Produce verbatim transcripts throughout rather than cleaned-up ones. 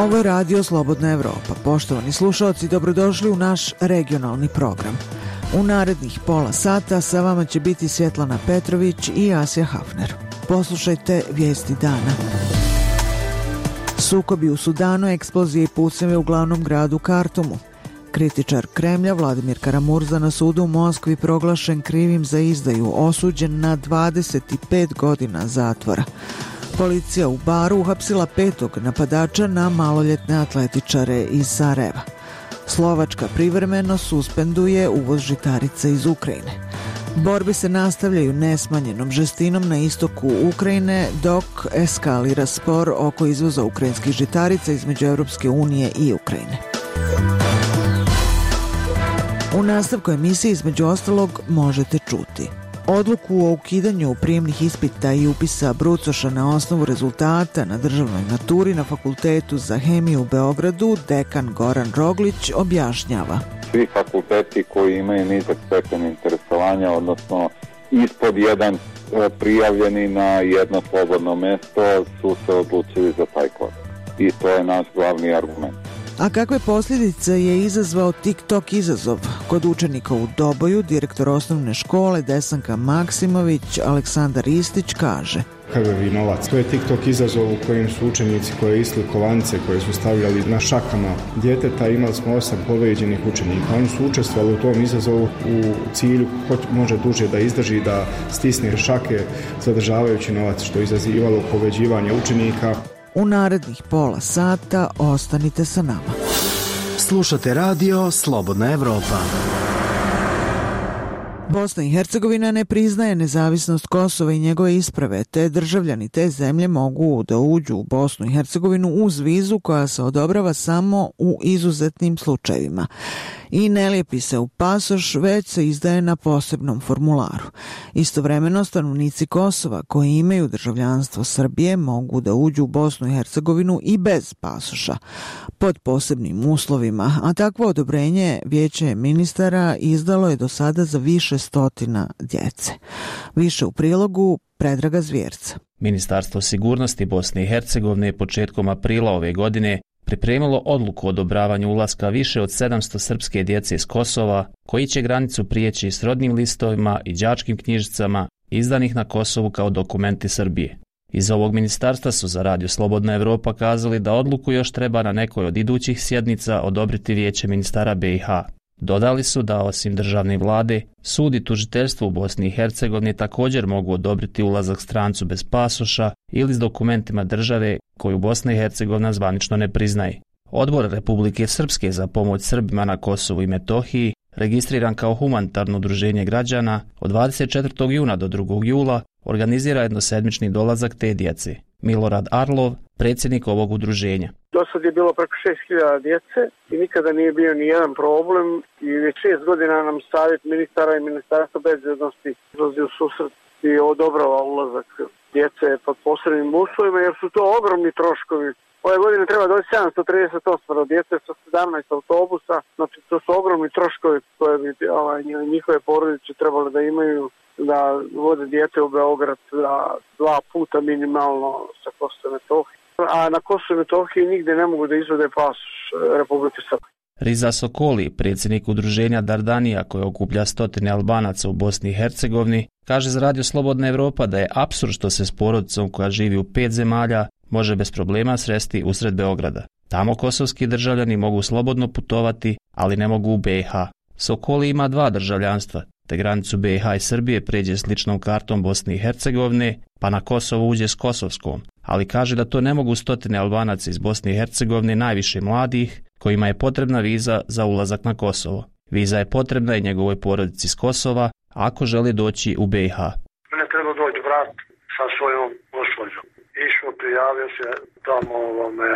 Ovo je Radio Slobodna Evropa. Poštovani slušalci, dobrodošli u naš regionalni program. U narednih pola sata sa vama će biti Svjetlana Petrović i Asja Hafner. Poslušajte vijesti dana. Sukobi u Sudanu, eksplozije i pucnjeve u glavnom gradu Kartumu. Kritičar Kremlja Vladimir Karamurza na sudu u Moskvi proglašen krivim za izdaju, osuđen na dvadeset pet godina zatvora. Policija u Baru uhapsila petog napadača na maloljetne atletičare iz Sarajeva. Slovačka privremeno suspenduje uvoz žitarica iz Ukrajine. Borbe se nastavljaju nesmanjenom žestinom na istoku Ukrajine, dok eskalira spor oko izvoza ukrajinskih žitarica između Europske unije i Ukrajine. U nastavku emisije između ostalog možete čuti odluku o ukidanju prijemnih ispita i upisa brucoša na osnovu rezultata na državnoj maturi na Fakultetu za hemiju u Beogradu. Dekan Goran Roglić objašnjava. Svi fakulteti koji imaju nizak stepen interesovanja, odnosno ispod jedan prijavljeni na jedno slobodno mesto, su se odlučili za taj korak. I to je naš glavni argument. A kakve posljedice je izazvao TikTok izazov kod učenika u Doboju? Direktor osnovne škole Desanka Maksimović Aleksandar Istić kaže: Krvavi novac. To je TikTok izazov u kojem su učenici koje isli kovance koje su stavljali na šakama djeteta. Imali smo osam povrijeđenih učenika. Oni su učestvovali u tom izazovu u cilju ko može duže da izdrži, da stisne šake zadržavajući novac, što je izazivalo povređivanje učenika. U narednih pola sata ostanite sa nama. Slušate Radio Slobodna Evropa. Bosna i Hercegovina ne priznaje nezavisnost Kosova i njegove isprave, te državljani te zemlje mogu da uđu u Bosnu i Hercegovinu uz vizu koja se odobrava samo u izuzetnim slučajevima. I ne lijepi se u pasoš, već se izdaje na posebnom formularu. Istovremeno, stanovnici Kosova koji imaju državljanstvo Srbije mogu da uđu u Bosnu i Hercegovinu i bez pasoša, pod posebnim uslovima, a takvo odobrenje Vijeće ministara izdalo je do sada za više stotina djece. Više u prilogu Predraga Zvjerca. Ministarstvo sigurnosti Bosne i Hercegovine je početkom aprila ove godine pripremilo odluku o odobravanju ulaska više od sedamsto srpske djece iz Kosova, koji će granicu prijeći s rodnim listovima i đačkim knjižicama izdanih na Kosovu kao dokumenti Srbije. Iz ovog ministarstva su za Radio Slobodna Evropa kazali da odluku još treba na nekoj od idućih sjednica odobriti Vijeće ministara be i ha. Dodali su da osim državne vlade, sud i tužiteljstvo u Bosni i Hercegovini također mogu odobriti ulazak strancu bez pasoša ili s dokumentima države koju Bosna i Hercegovina zvanično ne priznaje. Odbor Republike Srpske za pomoć Srbima na Kosovu i Metohiji, registriran kao humanitarno udruženje građana, od dvadeset četvrtog juna do drugog jula organizira jednosedmični dolazak te djece. Milorad Arlov, predsjednik ovog udruženja. Do sad je bilo preko šest hiljada djece i nikada nije bio ni jedan problem i već šest godina nam savjet ministara i ministarstva bezbednosti izlazi u susret i odobrava ulazak djece pod posebnim uslovima, jer su to ogromni troškovi. Ove godine treba doći sedamsto trideset osam djece sa sedamnaest autobusa, znači to su ogromni troškovi koje bi ovaj, njihove porodice trebali da imaju, da vode djete u Beograd za dva puta minimalno sa Kosova i Metohije. A na Kosovu i Metohiji nigde ne mogu da izvode pasoš Republike Srpske. Riza Sokoli, predsjednik udruženja Dardanija koje okuplja stotine Albanaca u Bosni i Hercegovini, kaže za Radio Slobodna Evropa da je apsurd što se s porodicom koja živi u pet zemalja može bez problema sresti usred Beograda. Tamo kosovski državljani mogu slobodno putovati, ali ne mogu u be i ha. Sokoli ima dva državljanstva, te granicu be i ha i Srbije pređe s ličnom kartom Bosne i Hercegovine, pa na Kosovo uđe s kosovskom, ali kaže da to ne mogu stotine Albanaca iz Bosne i Hercegovine, najviše mladih, kojima je potrebna viza za ulazak na Kosovo. Viza je potrebna i njegovoj porodici s Kosova ako žele doći u be i ha. Mene treba doći brat sa svojom gospođom. Išao, prijavio se tamo ovome,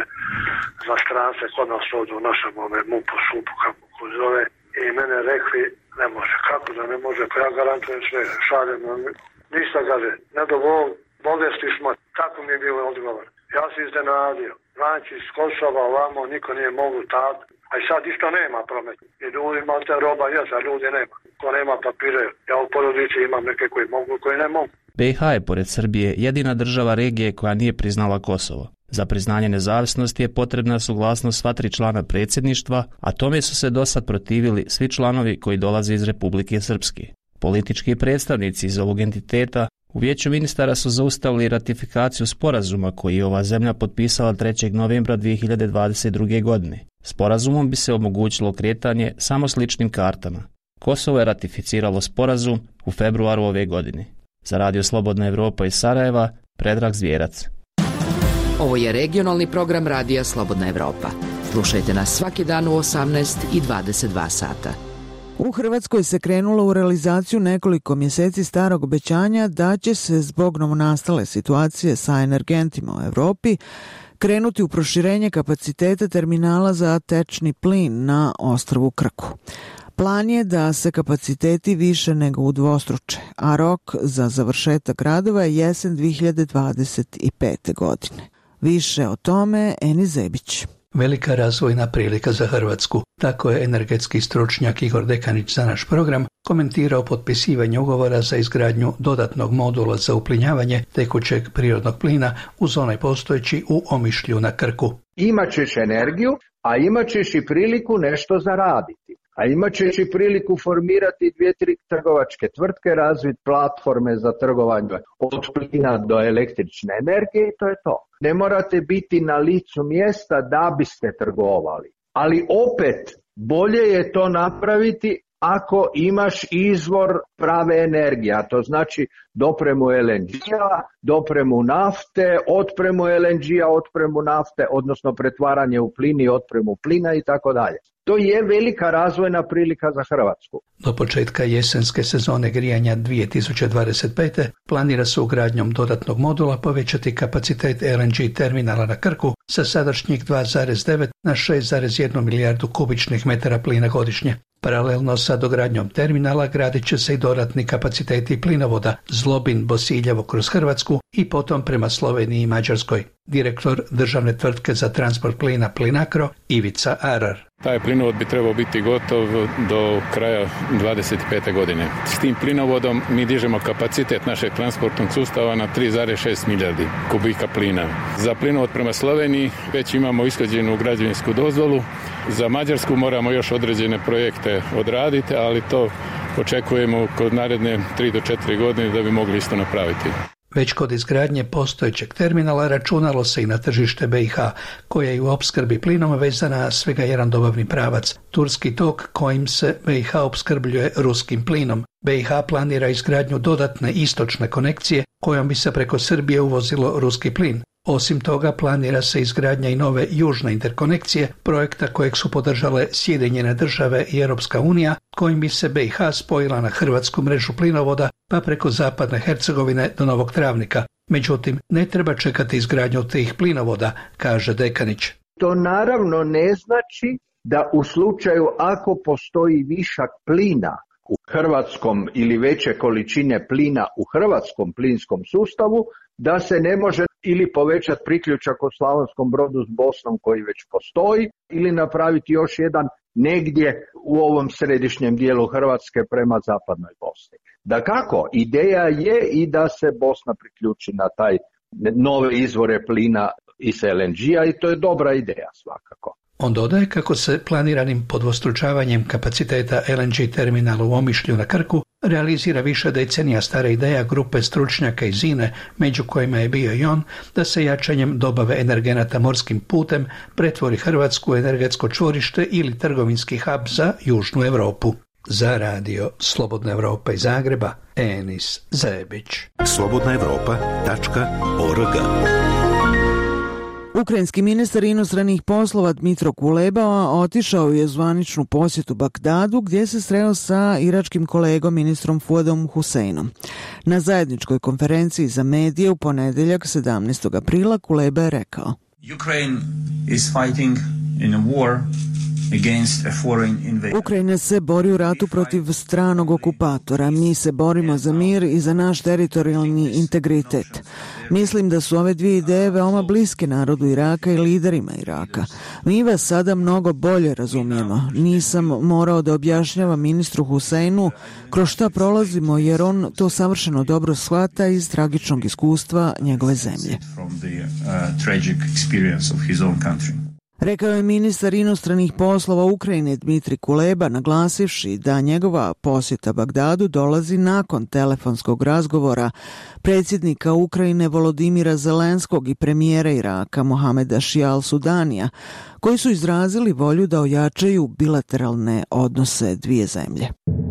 za strance kod nas ovdje u našem mupu supu, kako ko zove, i mene rekli ne može. Kako da ne može? Pa ja garantujem sve, šaljem. Ništa gaze, ne dovolj, bolesti smo. Tako mi je bilo odgovor. Ja sam iznenadio. Znači, s Kosova ovamo niko nije mogu tad. A i sad isto nema promet. I ljudima te roba je, a ljudi nema. Ko nema papire, ja u porodici imam neke koji mogu, koji ne mogu. be i ha je, pored Srbije, jedina država regije koja nije priznala Kosovo. Za priznanje nezavisnosti je potrebna suglasnost sva tri člana predsjedništva, a tome su se dosad protivili svi članovi koji dolaze iz Republike Srpske. Politički predstavnici iz ovog entiteta u Vijeću ministara su zaustavili ratifikaciju sporazuma koji je ova zemlja potpisala trećeg novembra dvije hiljade dvadeset druge. godine. Sporazumom bi se omogućilo kretanje samo s ličnim kartama. Kosovo je ratificiralo sporazum u februaru ove godine. Za Radio Slobodna Evropa iz Sarajeva, Predrag Zvjerac. Ovo je regionalni program Radija Slobodna Evropa. Slušajte nas svaki dan u osamnaest i dvadeset dva sata. U Hrvatskoj se krenulo u realizaciju nekoliko mjeseci starog obećanja da će se zbog novonastale situacije sa energentima u Europi krenuti u proširenje kapaciteta terminala za tečni plin na ostrvu Krku. Plan je da se kapaciteti više nego udvostruče, a rok za završetak radova je jesen dvije hiljade dvadeset pete. godine. Više o tome Eni Zebić. Velika razvojna prilika za Hrvatsku. Tako je energetski stručnjak Igor Dekanić za naš program komentirao potpisivanje ugovora za izgradnju dodatnog modula za uplinjavanje tekućeg prirodnog plina uz onaj postojeći u Omišlju na Krku. Imaćeš energiju, a imaćeš i priliku nešto zaraditi. A imat ćeš i priliku formirati dvije, tri trgovačke tvrtke, razviti platforme za trgovanje od plina do električne energije i to je to. Ne morate biti na licu mjesta da biste trgovali. Ali opet, bolje je to napraviti ako imaš izvor prave energije, a to znači dopremu el en ge-a, dopremu nafte, otpremu el en ge-a, otpremu nafte, odnosno pretvaranje u plin i otpremu plina i tako dalje. To je velika razvojna prilika za Hrvatsku. Do početka jesenske sezone grijanja dvije tisuće dvadeset pete. planira se ugradnjom dodatnog modula povećati kapacitet el en ge terminala na Krku sa sadašnjih dva zarez devet na šest zarez jedan milijardu kubičnih metara plina godišnje. Paralelno sa dogradnjom terminala gradit će se i dodatni kapaciteti plinovoda Zlobin-Bosiljevo kroz Hrvatsku i potom prema Sloveniji i Mađarskoj. Direktor državne tvrtke za transport plina Plinacro Ivica Arar. Taj plinovod bi trebao biti gotov do kraja dvadeset pete. godine. S tim plinovodom mi dižemo kapacitet našeg transportnog sustava na tri zarez šest milijardi kubika plina. Za plinovod prema Sloveniji već imamo ishođenu građevinsku dozvolu. Za Mađarsku moramo još određene projekte odraditi, ali to očekujemo kod naredne tri do četiri godine da bi mogli isto napraviti. Već kod izgradnje postojećeg terminala računalo se i na tržište be i ha, koja je u opskrbi plinom vezana svega jedan dobavni pravac, turski tok kojim se be i ha opskrbljuje ruskim plinom. be i ha planira izgradnju dodatne istočne konekcije kojom bi se preko Srbije uvozilo ruski plin. Osim toga, planira se izgradnja i nove južne interkonekcije, projekta kojeg su podržale Sjedinjene države i Europska unija, kojim bi se be i ha spojila na hrvatsku mrežu plinovoda, pa preko zapadne Hercegovine do Novog Travnika. Međutim, ne treba čekati izgradnju tih plinovoda, kaže Dekanić. To naravno ne znači da u slučaju ako postoji višak plina u hrvatskom ili veće količine plina u hrvatskom plinskom sustavu, da se ne može ili povećati priključak u Slavonskom Brodu s Bosnom koji već postoji ili napraviti još jedan negdje u ovom središnjem dijelu Hrvatske prema zapadnoj Bosni. Dakako, ideja je i da se Bosna priključi na taj nove izvore plina iz el en ge-a i to je dobra ideja svakako. On dodaje kako se planiranim podvostručavanjem kapaciteta el en ge terminala u Omišlju na Krku realizira više decenija stara ideja grupe stručnjaka iz I N E, među kojima je bio i on, da se jačanjem dobave energenata morskim putem pretvori Hrvatsku u energetsko čvorište ili trgovinski hub za Južnu Europu. Za radio Slobodna Evropa iz Zagreba, Enis Zebić. slobodna evropa tačka org. Ukrajinski ministar inostranih poslova Dmitro Kuleba otišao je u zvaničnu posjetu Bagdadu gdje se sreo sa iračkim kolegom ministrom Fuadom Huseinom. Na zajedničkoj konferenciji za medije u ponedjeljak sedamnaestog aprila Kuleba je rekao: Ukraine is fighting in a war Ukrajina se bori u ratu protiv stranog okupatora. Mi se borimo za mir i za naš teritorijalni integritet. Mislim da su ove dvije ideje veoma bliske narodu Iraka i liderima Iraka. Mi vas sada mnogo bolje razumijemo. Nisam morao da objašnjavam ministru Huseinu kroz šta prolazimo, jer on to savršeno dobro shvata iz tragičnog iskustva njegove zemlje. Rekao je ministar inostranih poslova Ukrajine Dmitri Kuleba, naglasivši da njegova posjeta Bagdadu dolazi nakon telefonskog razgovora predsjednika Ukrajine Volodimira Zelenskog i premijera Iraka Mohameda Šija al-Sudanija, koji su izrazili volju da ojačaju bilateralne odnose dvije zemlje.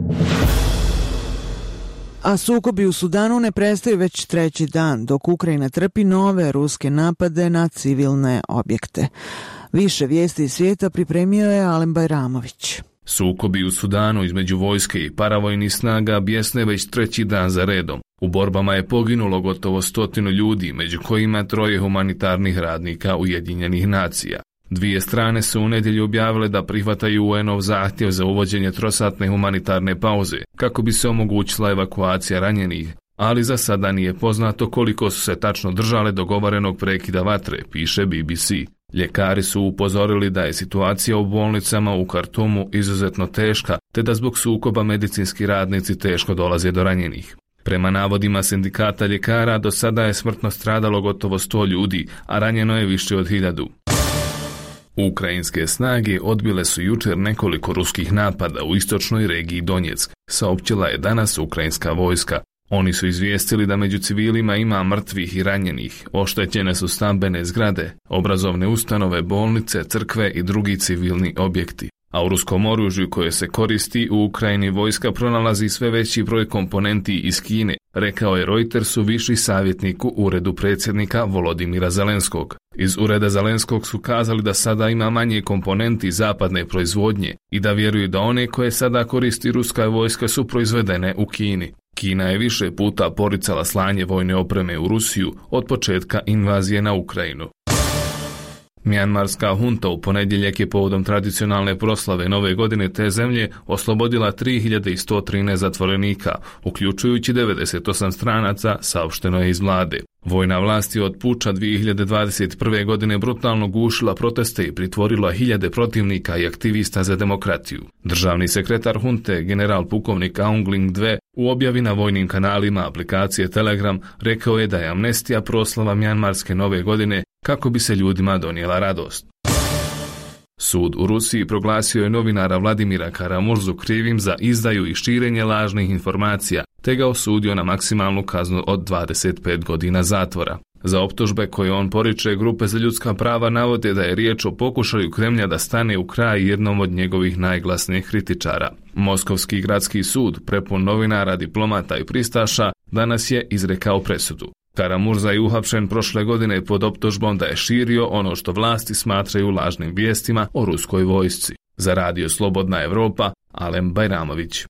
A sukobi u Sudanu ne prestaju već treći dan, dok Ukrajina trpi nove ruske napade na civilne objekte. Više vijesti iz svijeta pripremio je Alen Bajramović. Sukobi u Sudanu između vojske i paravojnih snaga bjesne već treći dan za redom. U borbama je poginulo gotovo stotinu ljudi, među kojima troje humanitarnih radnika Ujedinjenih nacija. Dvije strane su u nedjelju objavile da prihvataju U N-ov zahtjev za uvođenje trosatne humanitarne pauze, kako bi se omogućila evakuacija ranjenih, ali za sada nije poznato koliko su se tačno držale dogovorenog prekida vatre, piše B B C. Ljekari su upozorili da je situacija u bolnicama u Kartumu izuzetno teška, te da zbog sukoba medicinski radnici teško dolaze do ranjenih. Prema navodima sindikata ljekara, do sada je smrtno stradalo gotovo sto ljudi, a ranjeno je više od hiljadu. Ukrajinske snage odbile su jučer nekoliko ruskih napada u istočnoj regiji Donjeck, saopćila je danas ukrajinska vojska. Oni su izvijestili da među civilima ima mrtvih i ranjenih, oštećene su stambene zgrade, obrazovne ustanove, bolnice, crkve i drugi civilni objekti. A u ruskom oružju koje se koristi u Ukrajini vojska pronalazi sve veći broj komponenti iz Kine, rekao je Reutersu viši savjetnik u uredu predsjednika Volodimira Zelenskog. Iz ureda Zelenskog su kazali da sada ima manje komponenti zapadne proizvodnje i da vjeruju da one koje sada koristi ruska vojska su proizvedene u Kini. Kina je više puta poricala slanje vojne opreme u Rusiju od početka invazije na Ukrajinu. Mjanmarska hunta u ponedjeljak je povodom tradicionalne proslave Nove godine te zemlje oslobodila tri hiljade sto trinaest zatvorenika, uključujući devedeset osam stranaca, saopšteno je iz vlade. Vojna vlast je od puča dvije hiljade dvadeset prve. godine brutalno gušila proteste i pritvorila hiljade protivnika i aktivista za demokratiju. Državni sekretar hunte, general pukovnik Aung Ling dva, u objavi na vojnim kanalima aplikacije Telegram rekao je da je amnestija proslava Mjanmarske Nove godine kako bi se ljudima donijela radost. Sud u Rusiji proglasio je novinara Vladimira Karamurzu krivim za izdaju i širenje lažnih informacija, te ga osudio na maksimalnu kaznu od dvadeset pet godina zatvora. Za optužbe koje on poriče, grupe za ljudska prava navode da je riječ o pokušaju Kremlja da stane u kraj jednom od njegovih najglasnijih kritičara. Moskovski gradski sud, prepun novinara, diplomata i pristaša, danas je izrekao presudu. Karamurza je uhapšen prošle godine pod optužbom da je širio ono što vlasti smatraju lažnim vijestima o ruskoj vojsci. Za radio Slobodna Evropa, Alen Bajramović.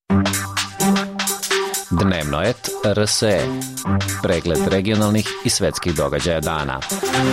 Dnevno et R S E. Pregled regionalnih i svetskih događaja dana.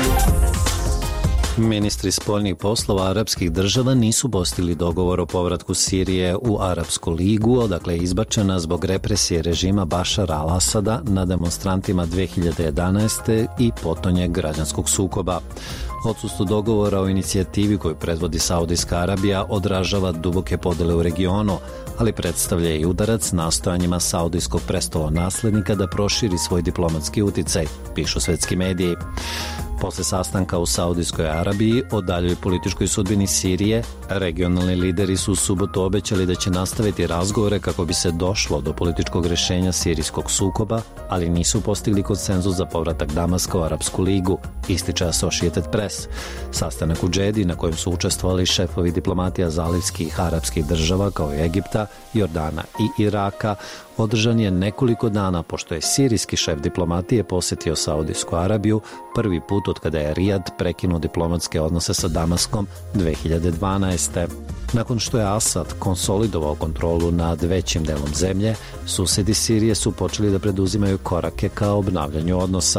Ministri spoljnih poslova arapskih država nisu postigli dogovor o povratku Sirije u Arapsku ligu, odakle je izbačena zbog represije režima Bašara al-Asada na demonstrantima dve hiljade jedanaeste. i potonje građanskog sukoba. Odsustvo dogovora o inicijativi koju predvodi Saudijska Arabija odražava duboke podele u regionu, ali predstavlja i udarac nastojanjima saudijskog prestolonaslednika da proširi svoj diplomatski uticaj, pišu svetski mediji. Posle sastanka u Saudijskoj Arabiji o daljoj političkoj sudbini Sirije, regionalni lideri su u subotu obećali da će nastaviti razgovore kako bi se došlo do političkog rješenja sirijskog sukoba, ali nisu postigli konsenzus za povratak Damaska u Arapsku ligu, ističe Associated Press. Sastanak u Džedi, na kojem su učestvovali šefovi diplomatija zalivskih i arapskih država kao i Egipta, Jordana i Iraka, održan je nekoliko dana pošto je sirijski šef diplomatije posjetio Saudijsku Arabiju prvi put od kada je Rijad prekinuo diplomatske odnose sa Damaskom dve hiljade dvanaeste. Nakon što je Asad konsolidovao kontrolu nad većim delom zemlje, susjedi Sirije su počeli da preduzimaju korake ka obnavljanju odnosa.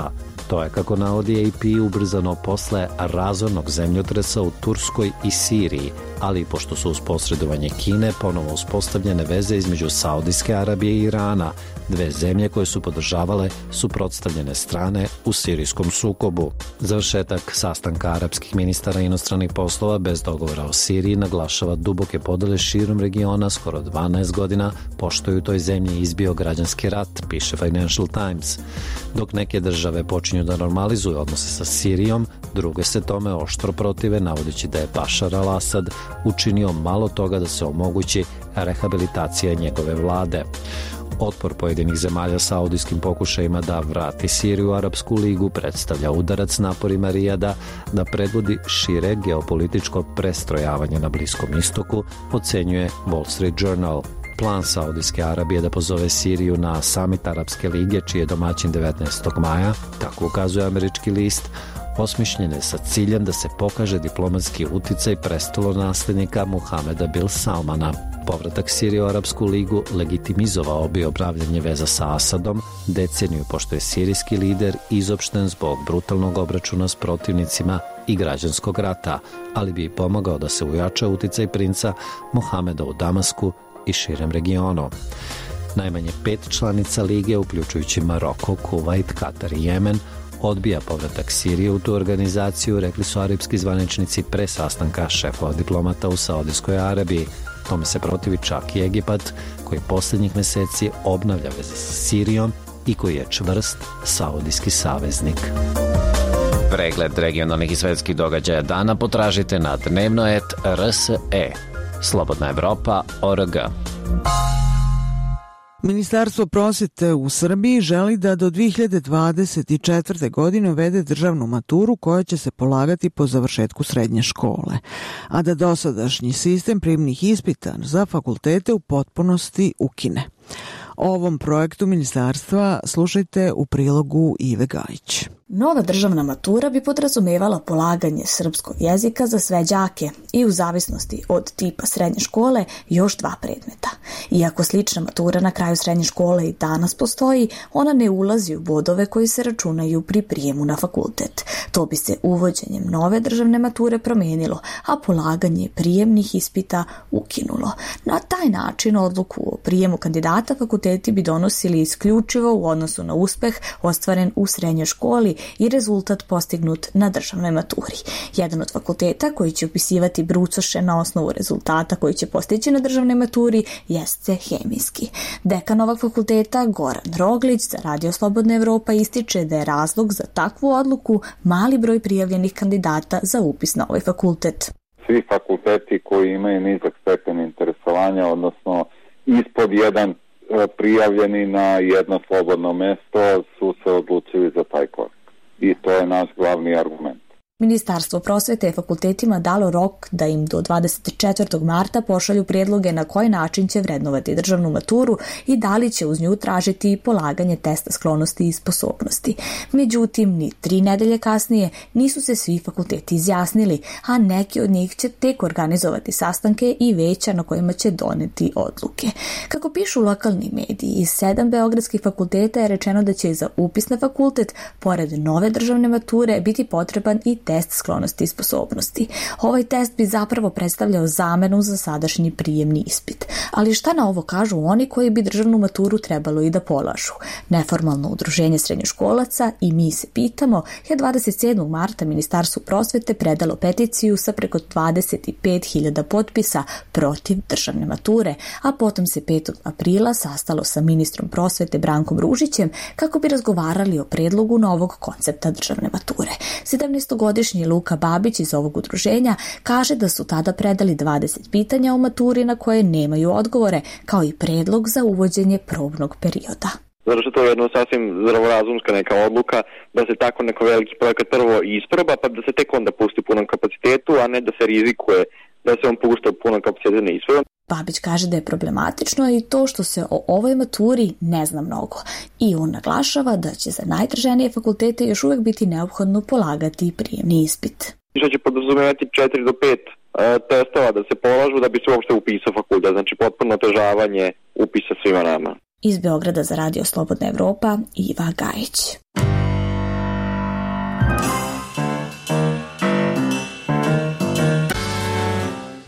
To je, kako navodi A P, ubrzano posle razornog zemljotresa u Turskoj i Siriji, ali pošto su uz posredovanje Kine ponovo uspostavljene veze između Saudijske Arabije i Irana, dve zemlje koje su podržavale suprotstavljene strane u sirijskom sukobu. Završetak sastanka arapskih ministara inostranih poslova bez dogovora o Siriji naglašava duboke podele širom regiona skoro dvanaest godina, pošto je u toj zemlji izbio građanski rat, piše Financial Times. Dok neke države počinju da normalizuju odnose sa Sirijom, druge se tome oštro protive, navodeći da je Bašar al-Asad učinio malo toga da se omogući rehabilitacija njegove vlade. Otpor pojedinih zemalja saudijskim pokušajima da vrati Siriju u Arapsku ligu predstavlja udarac naporima Rijada da predvodi šire geopolitičko prestrojavanje na Bliskom istoku, ocenjuje Wall Street Journal. Plan Saudijske Arabije da pozove Siriju na samit Arapske lige, čiji je domaćin devetnaestog maja, tako ukazuje američki list, osmišljen je sa ciljem da se pokaže diplomatski uticaj prestolonaslednika Muhameda bin Salmana. Povratak Sirije u Arapsku ligu legitimizovao bi obnavljanje veza sa Asadom, deceniju pošto je sirijski lider izopšten zbog brutalnog obračuna s protivnicima i građanskog rata, ali bi i pomogao da se ujača uticaj princa Muhameda u Damasku i širem regionu. Najmanje pet članica lige, uključujući Maroko, Kuvajt, Katar i Jemen, odbija povratak Sirije u tu organizaciju, rekli su arapski zvaničnici pre sastanka šefova diplomata u Saudijskoj Arabiji. Tome se protivi čak i Egipat, koji posljednjih meseci obnavlja veze sa Sirijom i koji je čvrst saudijski saveznik. Pregled regionalnih i svetskih događaja dana potražite na dnevnoet R S E. Slobodna Evropa tačka org. Ministarstvo prosvete u Srbiji želi da do dve hiljade dvadeset četvrte. godine uvede državnu maturu koja će se polagati po završetku srednje škole, a da dosadašnji sistem prijemnih ispita za fakultete u potpunosti ukine. O ovom projektu ministarstva slušajte u prilogu Ive Gajić. Nova državna matura bi podrazumevala polaganje srpskog jezika za sve đake i u zavisnosti od tipa srednje škole još dva predmeta. Iako slična matura na kraju srednje škole i danas postoji, ona ne ulazi u bodove koji se računaju pri prijemu na fakultet. To bi se uvođenjem nove državne mature promenilo, a polaganje prijemnih ispita ukinulo. Na taj način odluku o prijemu kandidata fakulteti bi donosili isključivo u odnosu na uspeh ostvaren u srednjoj školi i rezultat postignut na državnoj maturi. Jedan od fakulteta koji će upisivati brucoše na osnovu rezultata koji će postići na državnoj maturi jeste hemijski. Dekan ovog fakulteta Goran Roglić za Radio Slobodna Evropa ističe da je razlog za takvu odluku mali broj prijavljenih kandidata za upis na ovaj fakultet. Svi fakulteti koji imaju nizak stepen interesovanja, odnosno ispod jedan prijavljeni na jedno slobodno mesto, su se odlučili za taj korak. I to je naš glavni argument. Ministarstvo prosvete je fakultetima dalo rok da im do dvadeset četvrtog marta pošalju prijedloge na koji način će vrednovati državnu maturu i da li će uz nju tražiti polaganje testa sklonosti i sposobnosti. Međutim, ni tri nedelje kasnije nisu se svi fakulteti izjasnili, a neki od njih će tek organizovati sastanke i veća na kojima će doneti odluke. Kako pišu lokalni mediji, iz sedam beogradskih fakulteta je rečeno da će za upis na fakultet, pored nove državne mature, biti potreban i test sklonosti i sposobnosti. Ovaj test bi zapravo predstavljao zamenu za sadašnji prijemni ispit. Ali šta na ovo kažu oni koji bi državnu maturu trebalo i da polažu? Neformalno udruženje srednjoškolaca i mi se pitamo je dvadeset sedmog marta Ministarstvu prosvete predalo peticiju sa preko dvadeset pet hiljada potpisa protiv državne mature, a potom se petog aprila sastalo sa ministrom prosvete Brankom Ružićem kako bi razgovarali o predlogu novog koncepta državne mature. sedamnaestogodišnji Luka Babić iz ovog udruženja kaže da su tada predali dvadeset pitanja o maturi na koje nemaju odgovore, kao i predlog za uvođenje probnog perioda. Zato što to je jedno sasvim zdravorazumska neka odluka da se tako neko veliki projekat prvo isproba, pa da se tek onda pusti u punom kapacitetu, a ne da se rizikuje da se on pušta u punom kapacitetu ne isproba. Babić kaže da je problematično i to što se o ovoj maturi ne zna mnogo. I on naglašava da će za najtraženije fakultete još uvijek biti neophodno polagati prijemni ispit. Što će podrazumevati četiri do pet e, testova da se polažu da bi se uopšte upisao fakultet, znači potpuno otežavanje upisa svima nama. Iz Beograda za Radio Slobodna Evropa, Iva Gajić.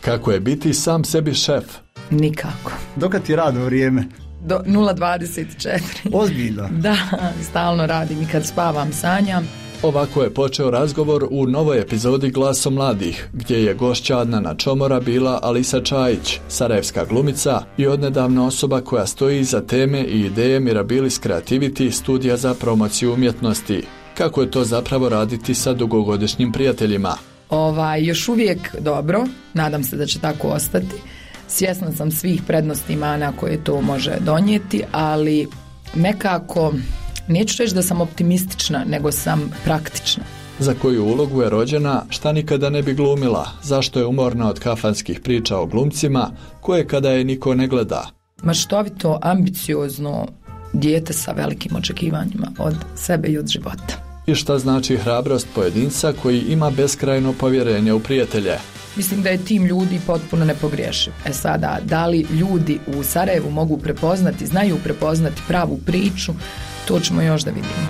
Kako je biti sam sebi šef? Nikako. Dokad ti radno vrijeme? Do nula dvadeset četiri. Ozbiljno? Da, stalno radim i kad spavam sanjam. Ovako je počeo razgovor u novoj epizodi Glasom mladih, gdje je gošća Adnana Čomora bila Alisa Čajić, sarajevska glumica i odnedavna osoba koja stoji iza teme i ideje Mirabilis Creativity studija za promociju umjetnosti. Kako je to zapravo raditi sa dugogodišnjim prijateljima? Ovaj, još uvijek dobro, nadam se da će tako ostati. Svjesna sam svih prednosti i mana koje to može donijeti, ali nekako, neću reći da sam optimistična, nego sam praktična. Za koju ulogu je rođena, šta nikada ne bi glumila, zašto je umorna od kafanskih priča o glumcima, koje kada je niko ne gleda. Maštovito, ambiciozno dijete sa velikim očekivanjima od sebe i od života. I šta znači hrabrost pojedinca koji ima beskrajno povjerenje u prijatelje? Mislim da je tim ljudi potpuno nepogriješiv. E sada, da li ljudi u Sarajevu mogu prepoznati, znaju prepoznati pravu priču, to ćemo još da vidimo.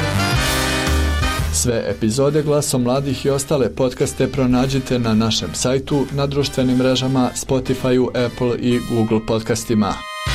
Sve epizode Glasom mladih i ostale podcaste pronađite na našem sajtu, na društvenim mrežama, Spotify, Apple i Google podcastima.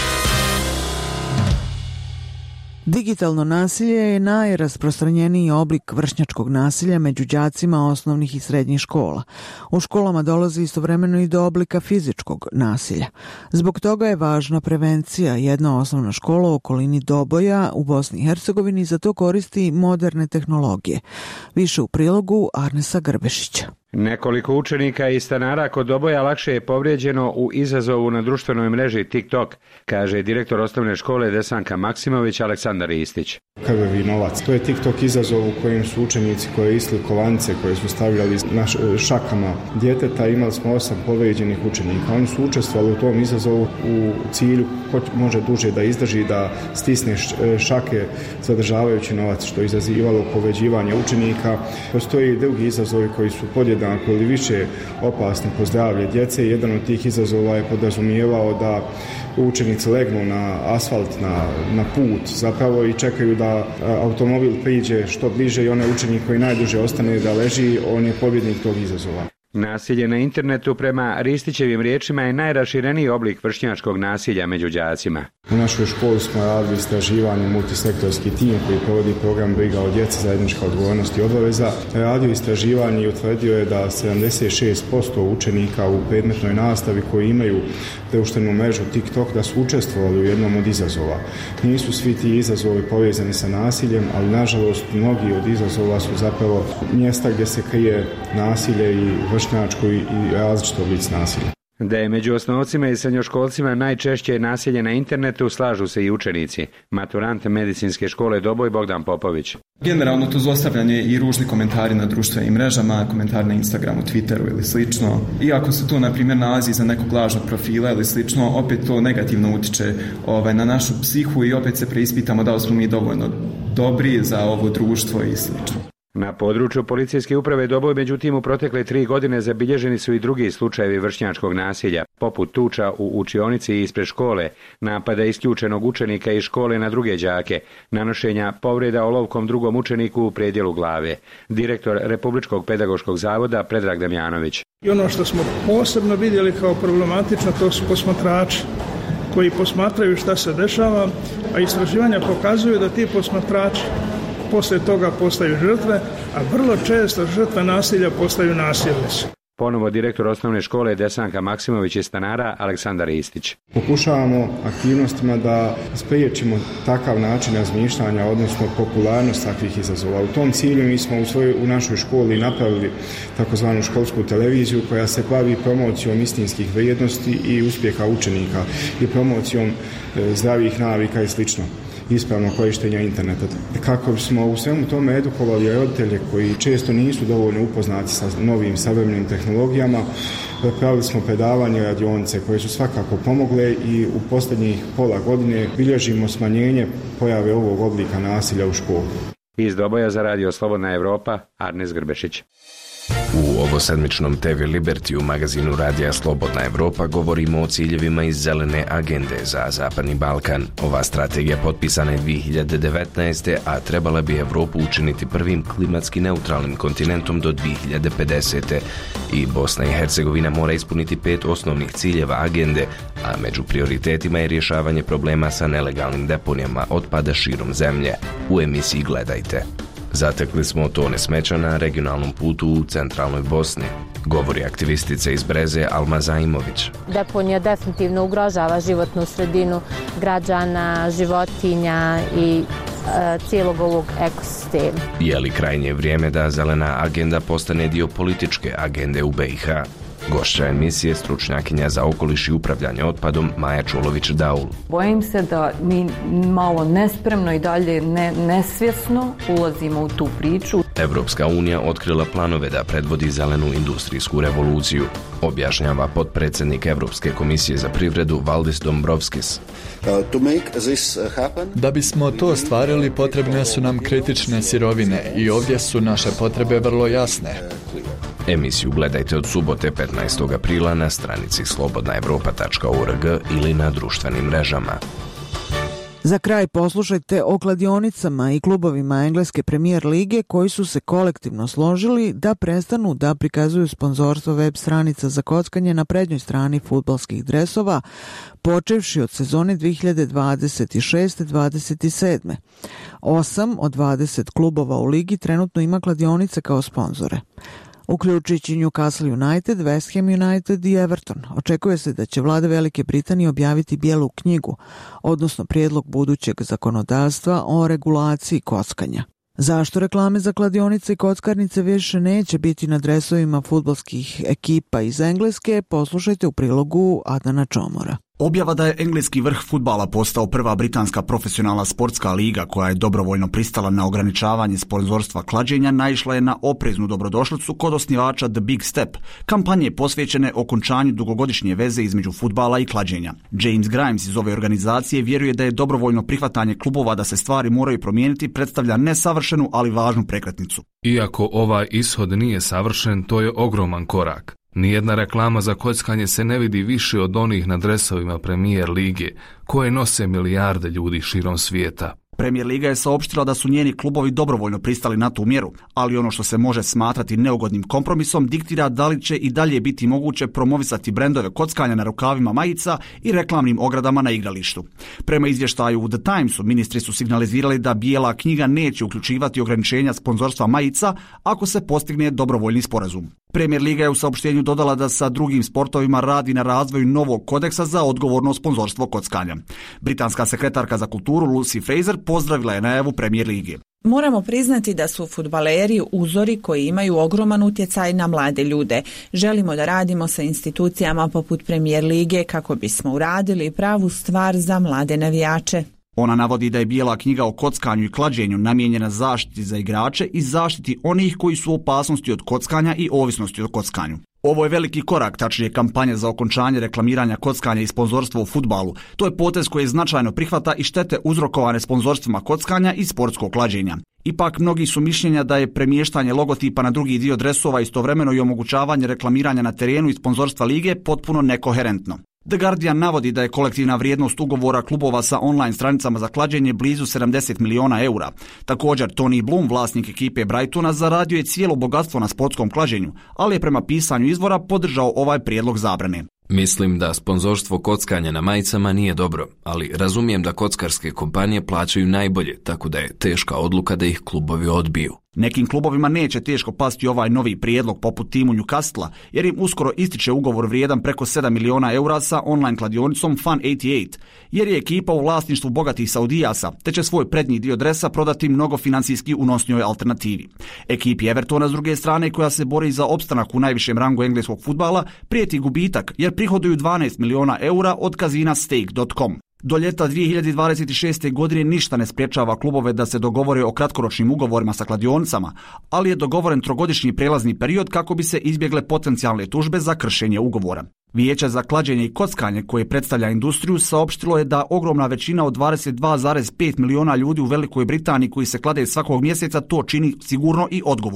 Digitalno nasilje je najrasprostranjeniji oblik vršnjačkog nasilja među đacima osnovnih i srednjih škola. U školama dolazi istovremeno i do oblika fizičkog nasilja. Zbog toga je važna prevencija. Jedna osnovna škola u okolini Doboja u Bosni i Hercegovini za to koristi moderne tehnologije. Više u prilogu Arnesa Grbešića. Nekoliko učenika i stanara kod Doboja lakše je povrijeđeno u izazovu na društvenoj mreži TikTok, kaže direktor osnovne škole Desanka Maksimović Aleksandar Istić. Krvavi novac. To je TikTok izazov u kojem su učenici koje isli kovance koje su stavljali na šakama djeteta. Imali smo osam povrijeđenih učenika. Oni su učestvovali u tom izazovu u cilju ko može duže da izdrži, da stisne šake zadržavajući novac, što je izazivalo povređivanje učenika. Postoji drugi izazovi koji su podjednako ili više opasni po zdravlje djece. Jedan od tih izazova je podrazumijevao da učenici legnu na asfalt, na, na put zapravo i čekaju da automobil priđe što bliže i onaj učenik koji najduže ostane da leži, on je pobjednik tog izazova. Nasilje na internetu prema Ristićevim riječima je najrašireniji oblik vršnjačkog nasilja među đacima. U našoj školi smo radili istraživanje, multisektorski tim koji provodi program Briga o djeci, zajednička odgovornost i obaveza. Radio istraživanje i utvrdio je da sedamdeset šest posto učenika u predmetnoj nastavi koji imaju društvenu mrežu TikTok da su učestvovali u jednom od izazova. Nisu svi ti izazovi povezani sa nasiljem, ali nažalost mnogi od izazova su zapravo mjesta gdje se krije nasilje i vršnjačko i različito oblici nasilja. Da je među osnovcima i srednjoškolcima najčešće nasilje na internetu, slažu se i učenici. Maturant medicinske škole Doboj Bogdan Popović. Generalno to zlostavljanje i ružni komentari na društvenim mrežama, komentari na Instagramu, Twitteru ili slično. Iako se to, na primjer, nalazi za nekog lažnog profila ili slično, opet to negativno utiče ovaj, na našu psihu i opet se preispitamo da li smo mi dovoljno dobri za ovo društvo i slično. Na području policijske uprave Doboj, međutim, u protekle tri godine zabilježeni su i drugi slučajevi vršnjačkog nasilja, poput tuča u učionici ispred škole, napada isključenog učenika iz škole na druge đake, nanošenja povreda olovkom drugom učeniku u predjelu glave. Direktor Republičkog pedagoškog zavoda Predrag Damjanović. I ono što smo posebno vidjeli kao problematično, to su posmatrači koji posmatraju šta se dešava, a istraživanja pokazuju da ti posmatrači poslije toga postaju žrtve, a vrlo često žrtve nasilja postaju nasilnici. Ponovo direktor osnovne škole Desanka Maksimović i stanara Aleksandar Istić. Pokušavamo aktivnostima da spriječimo takav način razmišljanja, odnosno popularnost takvih izazova. U tom cilju mi smo u, svoj, u našoj školi napravili takozvanu školsku televiziju koja se bavi promocijom istinskih vrijednosti i uspjeha učenika i promocijom e, zdravih navika i slično, ispravno korištenja interneta. Kako smo u svemu tome edukovali roditelje koji često nisu dovoljno upoznati sa novim savremenim tehnologijama, pravili smo predavanje radionice koje su svakako pomogle i u posljednjih pola godine bilježimo smanjenje pojave ovog oblika nasilja u školi. Iz Doboja za radio Slobodna Evropa, Arnes Grbešić. U ovosedmičnom te ve Liberty u magazinu Radija Slobodna Evropa govorimo o ciljevima iz zelene agende za Zapadni Balkan. Ova strategija potpisana je dvije hiljade devetnaeste. a trebala bi Evropu učiniti prvim klimatski neutralnim kontinentom do dvije hiljade pedesete. I Bosna i Hercegovina mora ispuniti pet osnovnih ciljeva agende, a među prioritetima je rješavanje problema sa nelegalnim deponijama otpada širom zemlje. U emisiji Gledajte. Zatekli smo tone smeća na regionalnom putu u centralnoj Bosni, govori aktivistica iz Breze Alma Zaimović. Deponija definitivno ugrožava životnu sredinu građana, životinja i e, cijelog ovog ekosistema. Je li krajnje vrijeme da zelena agenda postane dio političke agende u be i ha? Gošća emisije, stručnjakinja za okoliš i upravljanje otpadom Maja Čulović-Daul. Bojim se da mi malo nespremno i dalje ne, nesvjesno ulazimo u tu priču. Evropska unija otkrila planove da predvodi zelenu industrijsku revoluciju, objašnjava potpredsjednik Evropske komisije za privredu Valdis Dombrovskis. Da bismo to ostvarili, potrebne su nam kritične sirovine i ovdje su naše potrebe vrlo jasne. Emisiju gledajte od subote petnaestog aprila na stranici slobodna evropa tačka org ili na društvenim mrežama. Za kraj poslušajte o kladionicama i klubovima engleske premijer lige koji su se kolektivno složili da prestanu da prikazuju sponzorstvo web stranica za kockanje na prednjoj strani fudbalskih dresova, počevši od sezone dvije hiljade dvadeset šeste dvadeset sedme. Osam od dvadeset klubova u ligi trenutno ima kladionice kao sponzore, uključujući Newcastle United, West Ham United i Everton. Očekuje se da će vlada Velike Britanije objaviti bijelu knjigu, odnosno prijedlog budućeg zakonodavstva o regulaciji kockanja. Zašto reklame za kladionice i kockarnice više neće biti na dresovima fudbalskih ekipa iz Engleske, poslušajte u prilogu Adana Čomora. Objava da je engleski vrh fudbala postao prva britanska profesionalna sportska liga koja je dobrovoljno pristala na ograničavanje sponzorstva klađenja naišla je na opreznu dobrodošlicu kod osnivača The Big Step, kampanje posvećene okončanju dugogodišnje veze između fudbala i klađenja. James Grimes iz ove organizacije vjeruje da je dobrovoljno prihvatanje klubova da se stvari moraju promijeniti predstavlja nesavršenu, ali važnu prekretnicu. Iako ovaj ishod nije savršen, to je ogroman korak. Nijedna reklama za kockanje se ne vidi više od onih na dresovima Premier lige, koje nose milijarde ljudi širom svijeta. Premier liga je saopštila da su njeni klubovi dobrovoljno pristali na tu mjeru, ali ono što se može smatrati neugodnim kompromisom diktira da li će i dalje biti moguće promovisati brendove kockanja na rukavima majica i reklamnim ogradama na igralištu. Prema izvještaju u The Timesu, ministri su signalizirali da bijela knjiga neće uključivati ograničenja sponzorstva majica ako se postigne dobrovoljni sporazum. Premier liga je u saopštenju dodala da sa drugim sportovima radi na razvoju novog kodeksa za odgovorno sponzorstvo kockanja. Britanska sekretarka za kulturu Lucy Fraser pozdravila je najavu Premier lige. Moramo priznati da su fudbaleri uzori koji imaju ogroman utjecaj na mlade ljude. Želimo da radimo sa institucijama poput Premier lige kako bismo uradili pravu stvar za mlade navijače. Ona navodi da je bijela knjiga o kockanju i klađenju namijenjena zaštiti za igrače i zaštiti onih koji su u opasnosti od kockanja i ovisnosti o kockanju. Ovo je veliki korak, tačnije kampanja za okončanje reklamiranja kockanja i sponzorstva u fudbalu. To je potez koji značajno prihvata i štete uzrokovane sponzorstvima kockanja i sportskog klađenja. Ipak, mnogi su mišljenja da je premještanje logotipa na drugi dio dresova istovremeno i omogućavanje reklamiranja na terenu i sponzorstva lige potpuno nekoherentno. The Guardian navodi da je kolektivna vrijednost ugovora klubova sa online stranicama za klađenje blizu sedamdeset miliona eura. Također, Tony Bloom, vlasnik ekipe Brightona, zaradio je cijelo bogatstvo na sportskom klađenju, ali je prema pisanju izvora podržao ovaj prijedlog zabrane. Mislim da sponzorstvo kockanja na majicama nije dobro, ali razumijem da kockarske kompanije plaćaju najbolje, tako da je teška odluka da ih klubovi odbiju. Nekim klubovima neće teško pasti ovaj novi prijedlog poput timu Newcastle, jer im uskoro ističe ugovor vrijedan preko sedam miliona eura sa online kladionicom Fun osamdeset osam, jer je ekipa u vlasništvu bogatih Saudijasa, te će svoj prednji dio dresa prodati mnogo financijski unosnijoj alternativi. Ekipi Evertona, s druge strane, koja se bori za opstanak u najvišem rangu engleskog fudbala, prijeti gubitak, jer prihoduju dvanaest miliona eura od kazina stake dot com. Do ljeta dvije hiljade dvadeset šeste. godine ništa ne sprječava klubove da se dogovore o kratkoročnim ugovorima sa kladionicama, ali je dogovoren trogodišnji prelazni period kako bi se izbjegle potencijalne tužbe za kršenje ugovora. Vijeće za klađenje i kockanje, koje predstavlja industriju, saopštilo je da ogromna većina od dvadeset dva zarez pet miliona ljudi u Velikoj Britaniji koji se klade svakog mjeseca to čini sigurno i odgovorno.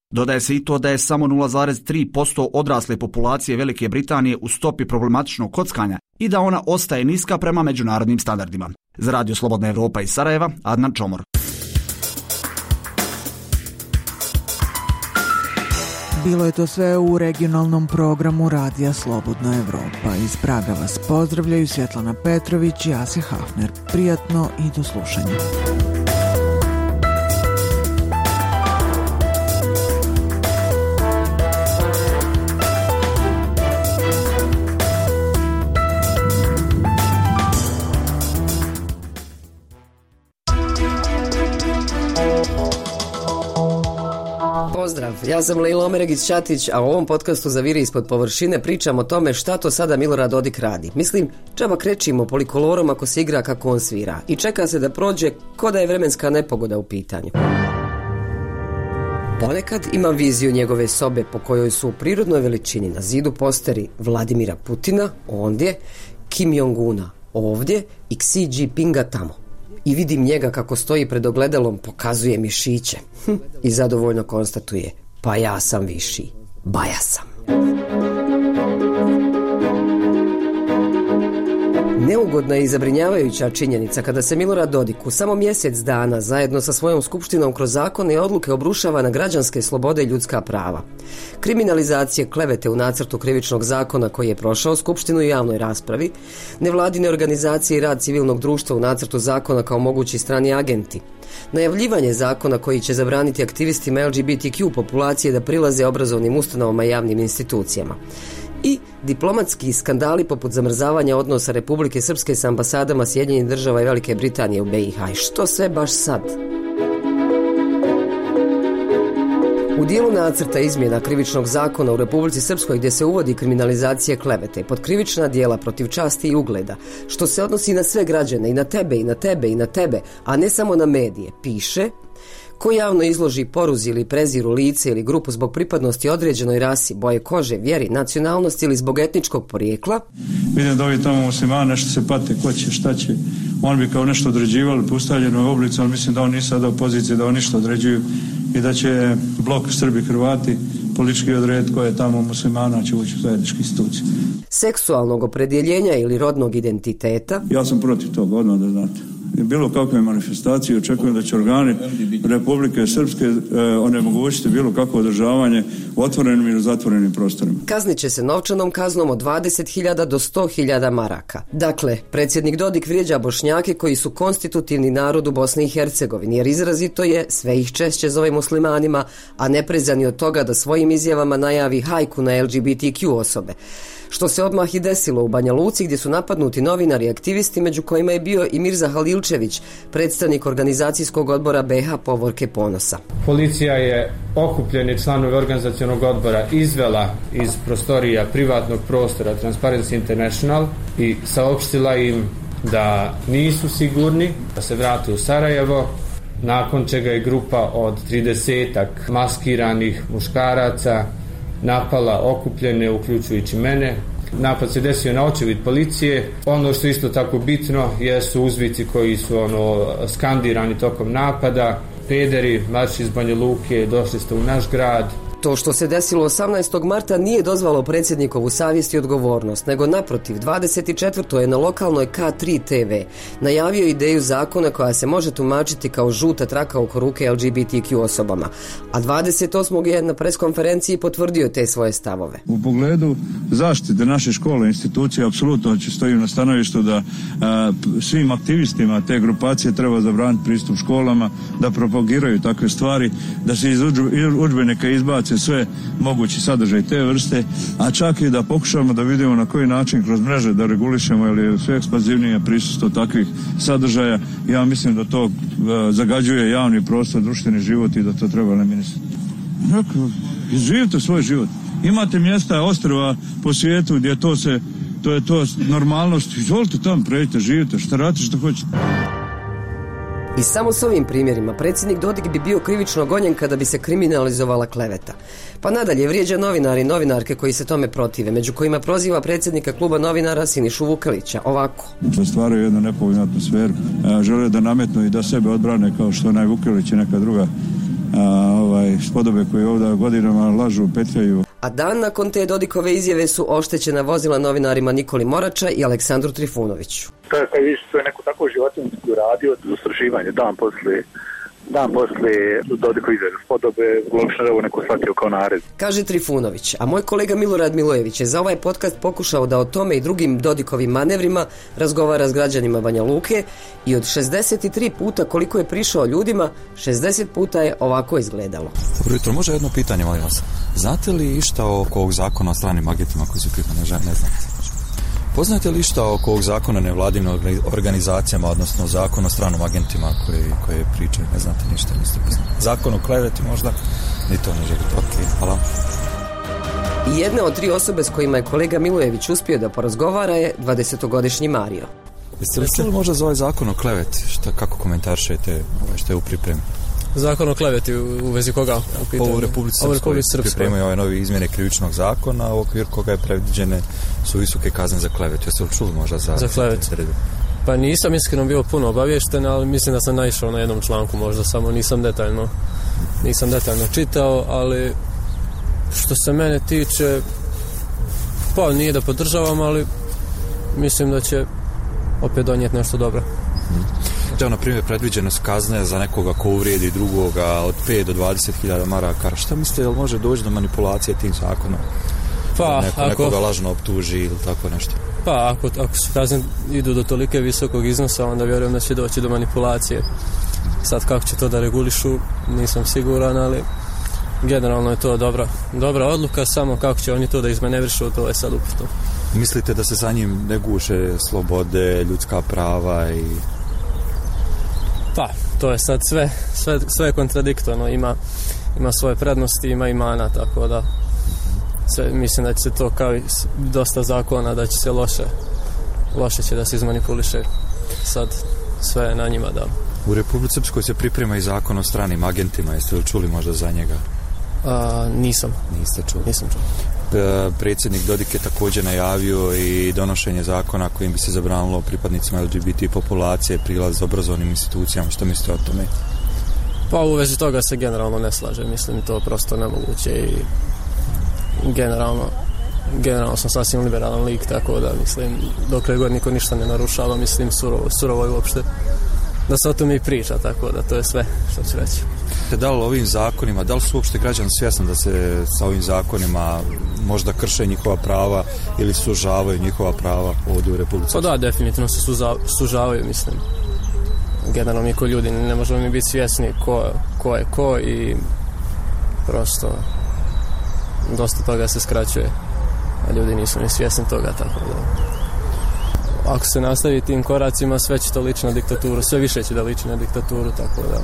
Dodaje se i to da je samo nula zarez tri posto odrasle populacije Velike Britanije u stopi problematičnog kockanja i da ona ostaje niska prema međunarodnim standardima. Za Radio Slobodna Evropa iz Sarajeva, Adnan Čomor. Bilo je to sve u regionalnom programu Radija Slobodna Evropa. Iz Praga vas pozdravljaju Svjetlana Petrović i Asja Hafner. Prijatno i do slušanja. Pozdrav, ja sam Lejla Omeregić-Ćatić, a u ovom podcastu za Viri ispod površine pričam o tome šta to sada Milorad Dodik radi. Mislim, džaba krečimo polikolorom ako se igra kako on svira i čeka se da prođe ko da je vremenska nepogoda u pitanju. Ponekad imam viziju njegove sobe po kojoj su u prirodnoj veličini na zidu posteri Vladimira Putina, ondje, Kim Jong-una, ovdje i Xi Jinpinga tamo. I vidim njega kako stoji pred ogledalom, pokazuje mišiće hm, i zadovoljno konstatuje: pa ja sam viši, baja sam. Neugodna i zabrinjavajuća činjenica kada se Milorad Dodik u samo mjesec dana zajedno sa svojom skupštinom kroz zakone i odluke obrušava na građanske slobode i ljudska prava. Kriminalizacije klevete u nacrtu krivičnog zakona koji je prošao skupštinu i javnoj raspravi, nevladine organizacije i rad civilnog društva u nacrtu zakona kao mogući strani agenti, najavljivanje zakona koji će zabraniti aktivistima L G B T Q populacije da prilaze obrazovnim ustanovama i javnim institucijama. I diplomatski skandali poput zamrzavanja odnosa Republike Srpske s ambasadama Sjedinjenih Država i Velike Britanije u B i H. I što sve baš sad? U dijelu nacrta izmjena krivičnog zakona u Republici Srpskoj gdje se uvodi kriminalizacija klevete pod krivična djela protiv časti i ugleda, što se odnosi na sve građane, i na tebe, i na tebe, i na tebe, a ne samo na medije, piše: ko javno izloži poruzi ili preziru lice ili grupu zbog pripadnosti određenoj rasi, boje kože, vjeri, nacionalnosti ili zbog etničkog porijekla. Vidim da ovi tamo muslimani nešto se pate, ko će, šta će. On bi kao nešto određivali po ustavljenoj oblici, ali mislim da on nije sada u poziciji da on ništa određuju i da će blok Srbi, Hrvati politički odred koje je tamo muslimana će ući u zajedničke institucije. Seksualnog opredjeljenja ili rodnog identiteta. Ja sam protiv toga, odmah da znate. Bilo kakve manifestacije, očekujem da će organi Republike Srpske e, onemogućiti bilo kakvo održavanje u otvorenim ili zatvorenim prostorima. Kaznit će se novčanom kaznom od dvadeset hiljada do sto hiljada maraka. Dakle, predsjednik Dodik vrijeđa Bošnjake koji su konstitutivni narod u Bosni i Hercegovini, jer izrazito je, sve ih češće zove muslimanima, a ne prezani od toga da svojim izjavama najavi hajku na L G B T Q osobe. Što se odmah i desilo u Banja Luci gdje su napadnuti novinari i aktivisti, među kojima je bio i Mirza Halilčević, predstavnik organizacijskog odbora B H Povorke Ponosa. Policija je okupljeni članovi organizacionog odbora izvela iz prostorija privatnog prostora Transparency International i saopštila im da nisu sigurni, da se vrate u Sarajevo, nakon čega je grupa od tridesetak maskiranih muškaraca napala okupljene, uključujući mene. Napad se desio na očevid policije. Ono što je isto tako bitno jesu uzvici koji su ono skandirani tokom napada: pederi, marš iz Banja Luke, došli ste u naš grad. To što se desilo osamnaestog marta nije dozvalo predsjednikovu savjest i odgovornost, nego naprotiv, dvadeset četvrtog je na lokalnoj K tri T V najavio ideju zakona koja se može tumačiti kao žuta traka oko ruke L G B T Q osobama, a dvadeset osmog je na preskonferenciji potvrdio te svoje stavove. U pogledu zaštite naše škole, institucije, apsolutno stojim na stanovištu da a, svim aktivistima te grupacije treba zabraniti pristup školama, da propagiraju takve stvari, da se iz udžbenika izbaci sve mogući sadržaj te vrste, a čak i da pokušamo da vidimo na koji način kroz mreže da regulišemo, jer je sve ekspanzivnije prisustvo takvih sadržaja. Ja mislim da to uh, zagađuje javni prostor, društveni život i da to treba eliminisati. Živite svoj život. Imate mjesta, ostrva po svijetu gdje to se, to je to normalnost. Izvolite tamo, pređite, živite, šta radite, što hoćete. I samo s ovim primjerima predsjednik Dodik bi bio krivično gonjen kada bi se kriminalizovala kleveta. Pa nadalje vrijeđa novinari i novinarke koji se tome protive, među kojima proziva predsjednika kluba novinara Sinišu Vukelića ovako. Stvaraju jednu nepovoljnu atmosferu, žele da nametnu i da sebe odbrane kao što onaj Vukelić i neka druga a, ovaj, spodobe koji ovdje godinama lažu, petljaju. A dan nakon te Dodikove izjave su oštećena vozila novinarima Nikoli Morača i Aleksandru Trifunoviću. Kada je više sve neko tako životinjski uradio, zastrašivanje dan poslije Dan poslije Dodikove izjave spodobe, logično da ovo neko shvatio kao nared. Kaže Trifunović, a moj kolega Milorad Milojević je za ovaj podcast pokušao da o tome i drugim Dodikovim manevrima razgovara s građanima Banja Luke i od šezdeset tri puta koliko je prišao ljudima, šezdeset puta je ovako izgledalo. Dobro jutro, može jedno pitanje, molim vas. Znate li išta oko ovog zakona o stranim agentima koji su pripadne žene? Ne znam. Poznate li išta oko ovog zakona o nevladinim organizacijama, odnosno zakon o stranim agentima koji, koje pričaju? Ne znate ništa, niste poznati. Zakon o kleveti možda? Ni to ne želite. Ok, hvala. I jedna od tri osobe s kojima je kolega Milojević uspio da porazgovara je dvadesetogodišnji Mario. Jeste li čuli možda za ovaj zakon o kleveti? Šta, kako komentaršete što je u pripremi? Zakon o kleveti u vezi koga? U Ovo u Republici Srpskoj pripremaju ove nove izmjene krivičnog zakona u okviru koga je predviđene su visoke kazne za klevetu. Jeste li čuli možda za, za klevetu? Pa nisam iskreno bio puno obavješten, ali mislim da sam naišao na jednom članku možda, samo nisam detaljno nisam detaljno čitao, ali što se mene tiče, pa nije da podržavam, ali mislim da će opet donijeti nešto dobro. Evo, na primjer, predviđene su kazne za nekoga ko uvrijedi drugoga od pet do dvadeset hiljada maraka. Šta mislite, jel može doći do manipulacije tim zakonom? Pa, Neko, ako, nekoga lažno optuži ili tako nešto? Pa, ako, ako su kazne idu do tolike visokog iznosa, onda vjerujem da će doći do manipulacije. Sad kako će to da regulišu, nisam siguran, ali generalno je to dobra, dobra odluka, samo kako će oni to da izmanevrišu, to je sad upitno. Mislite da se sa njim ne guše slobode, ljudska prava i... Pa, to je sad sve, sve, sve je kontradiktorno, ima, ima svoje prednosti, ima i mana, tako da sve, mislim da će se to kao i dosta zakona, da će se loše, loše će da se izmanipuliše, sad sve je na njima da... U Republici Srpskoj se priprema i zakon o stranim agentima, jeste li čuli možda za njega? A, nisam. Niste čuli? Nisam čuli. Predsjednik Dodik je također najavio i donošenje zakona kojim bi se zabranilo pripadnicima L G B T populacije prilaz obrazovnim institucijama. Što mislite o tome? Pa u vezi toga se generalno ne slaže. Mislim to prosto nemoguće i generalno generalno sam sasvim liberalan lik, tako da mislim dokle god niko ništa ne narušava, mislim surovo, surovo je uopšte da se o tome i priča, tako da to je sve što ću reći. Da li ovim zakonima, da li su uopšte građani svjesni da se sa ovim zakonima možda krše njihova prava ili sužavaju njihova prava ovdje u Republici? Pa da, definitivno se suza, sužavaju, mislim. Generalno mi ko ljudi ne možemo mi biti svjesni ko, ko je ko i prosto dosta toga se skraćuje, a ljudi nisu ni svjesni toga, tako da... Ako se nastavi tim koracima, sve će to liči na diktaturu, sve više će da liči na diktaturu, tako da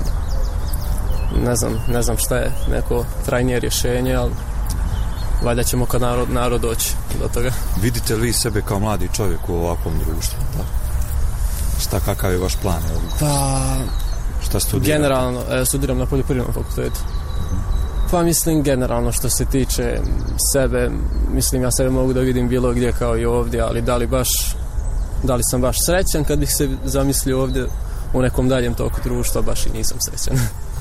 ne znam, ne znam šta je neko trajnije rješenje, ali valjda ćemo kad narod, narod doći do toga. Vidite li sebe kao mladi čovjek u ovakvom društvu? Da? Šta, kakav je vaš plan? Pa, šta studirate? Generalno, e, studiram na poljoprivrednom fakultetu. Pa mislim generalno što se tiče sebe, mislim ja sebe mogu da vidim bilo gdje kao i ovdje, ali da li baš da li sam baš srećan kad bih se zamislio ovdje u nekom daljem toku društva, baš i nisam srećan.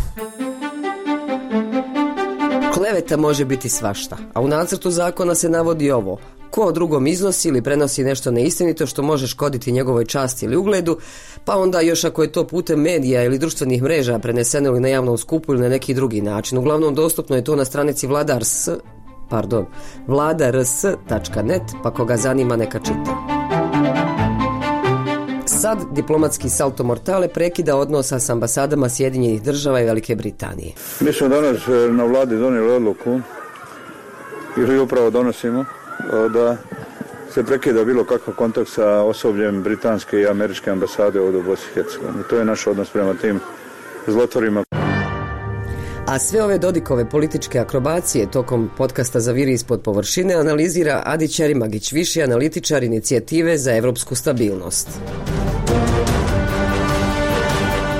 Kleveta može biti svašta, a u nacrtu zakona se navodi ovo: ko drugom iznosi ili prenosi nešto neistinito što može škoditi njegovoj časti ili ugledu, pa onda još ako je to putem medija ili društvenih mreža preneseno ili na javnom skupu ili na neki drugi način. Uglavnom dostupno je to na stranici vladars, pardon, vladars tačka net, pa koga zanima neka čita. Sad diplomatski salto mortale prekida odnosa s ambasadama Sjedinjenih država i Velike Britanije. Mi smo danas na vladi donijeli odluku, ili upravo donosimo, da se prekida bilo kakav kontakt sa osobljem britanske i američke ambasade ovdje u Bosni i Hercegovini. To je naš odnos prema tim zlotvorima. A sve ove Dodikove političke akrobacije tokom podcasta Zaviri ispod površine analizira Adi Ćerimagić, viši analitičar inicijative za evropsku stabilnost.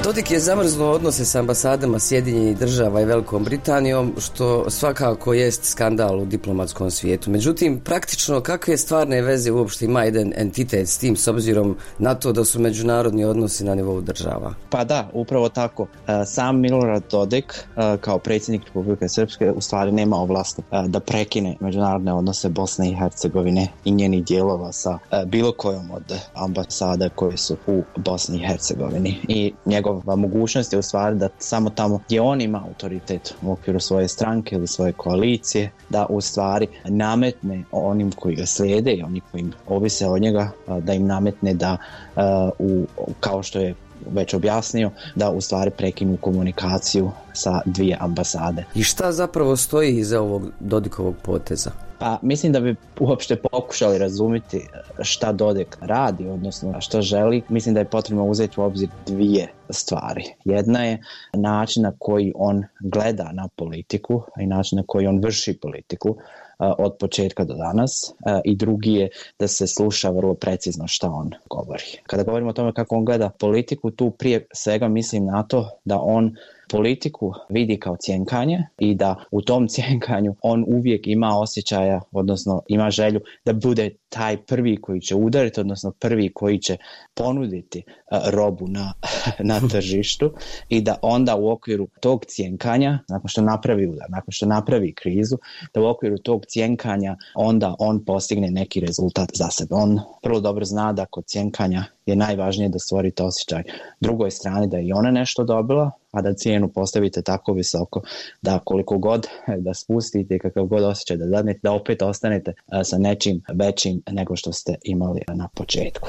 Dodik je zamrznuo odnose s ambasadama Sjedinjenih država i Velikom Britanijom, što svakako jest skandal u diplomatskom svijetu. Međutim, praktično kakve stvarne veze uopšte ima jedan entitet s tim, s obzirom na to da su međunarodni odnosi na nivou država? Pa da, upravo tako. Sam Milorad Dodik kao predsjednik Republike Srpske u stvari nema ovlasti da prekine međunarodne odnose Bosne i Hercegovine i njenih dijelova sa bilo kojom od ambasada koje su u Bosni i Hercegovini. I njegov mogućnost je u stvari da samo tamo gdje on ima autoritet u okviru svoje stranke ili svoje koalicije, da u stvari nametne onim koji ga slijede i oni koji ovise od njega, da im nametne da u, kao što je već objasnio, da u stvari prekinu komunikaciju sa dvije ambasade. I šta zapravo stoji iza ovog Dodikovog poteza? Pa mislim da bi uopšte pokušali razumjeti šta Dodik radi, odnosno šta želi. Mislim da je potrebno uzeti u obzir dvije stvari. Jedna je način na koji on gleda na politiku i način na koji on vrši politiku od početka do danas, i drugi je da se sluša vrlo precizno šta on govori. Kada govorimo o tome kako on gleda politiku, tu prije svega mislim na to da on politiku vidi kao cjenkanje i da u tom cjenkanju on uvijek ima osjećaja, odnosno ima želju da bude taj prvi koji će udariti, odnosno prvi koji će ponuditi uh, robu na, na tržištu, i da onda u okviru tog cjenkanja, nakon što napravi udar, nakon što napravi krizu, da u okviru tog cjenkanja onda on postigne neki rezultat za sebe. On prvo dobro zna da kod cjenkanja je najvažnije da stvorite osjećaj drugoj strani da je i ona nešto dobila, a da cijenu postavite tako visoko da koliko god da spustite, kakav god osjećaj da dadnete, da opet ostanete sa nečim većim nego što ste imali na početku.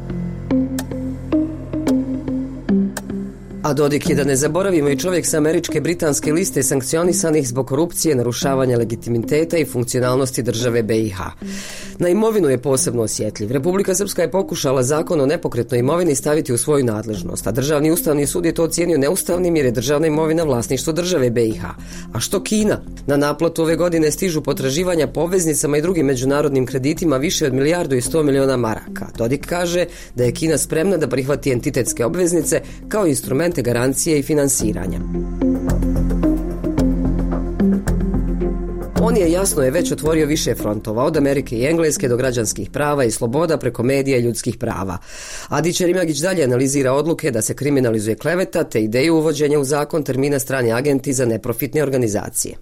A Dodik je, da ne zaboravimo, i čovjek sa američke britanske liste sankcionisanih zbog korupcije, narušavanja legitimiteta i funkcionalnosti države B i H. Na imovinu je posebno osjetljiv. Republika Srpska je pokušala zakon o nepokretnoj imovini staviti u svoju nadležnost, a Državni ustavni sud je to ocijenio neustavnim jer je državna imovina vlasništvo države B i H. A što Kina? Na naplatu ove godine stižu potraživanja po obveznicama i drugim međunarodnim kreditima više od milijardu i sto miliona maraka. Dodik kaže da je Kina spremna da prihvati entitetske obveznice kao instrument garancije i finansiranja. On je, jasno je, već otvorio više frontova, od Amerike i Engleske do građanskih prava i sloboda preko medija i ljudskih prava. Adić Rimagić dalje analizira odluke da se kriminalizuje kleveta te ideju uvođenja u zakon termina strani agenti za neprofitne organizacije.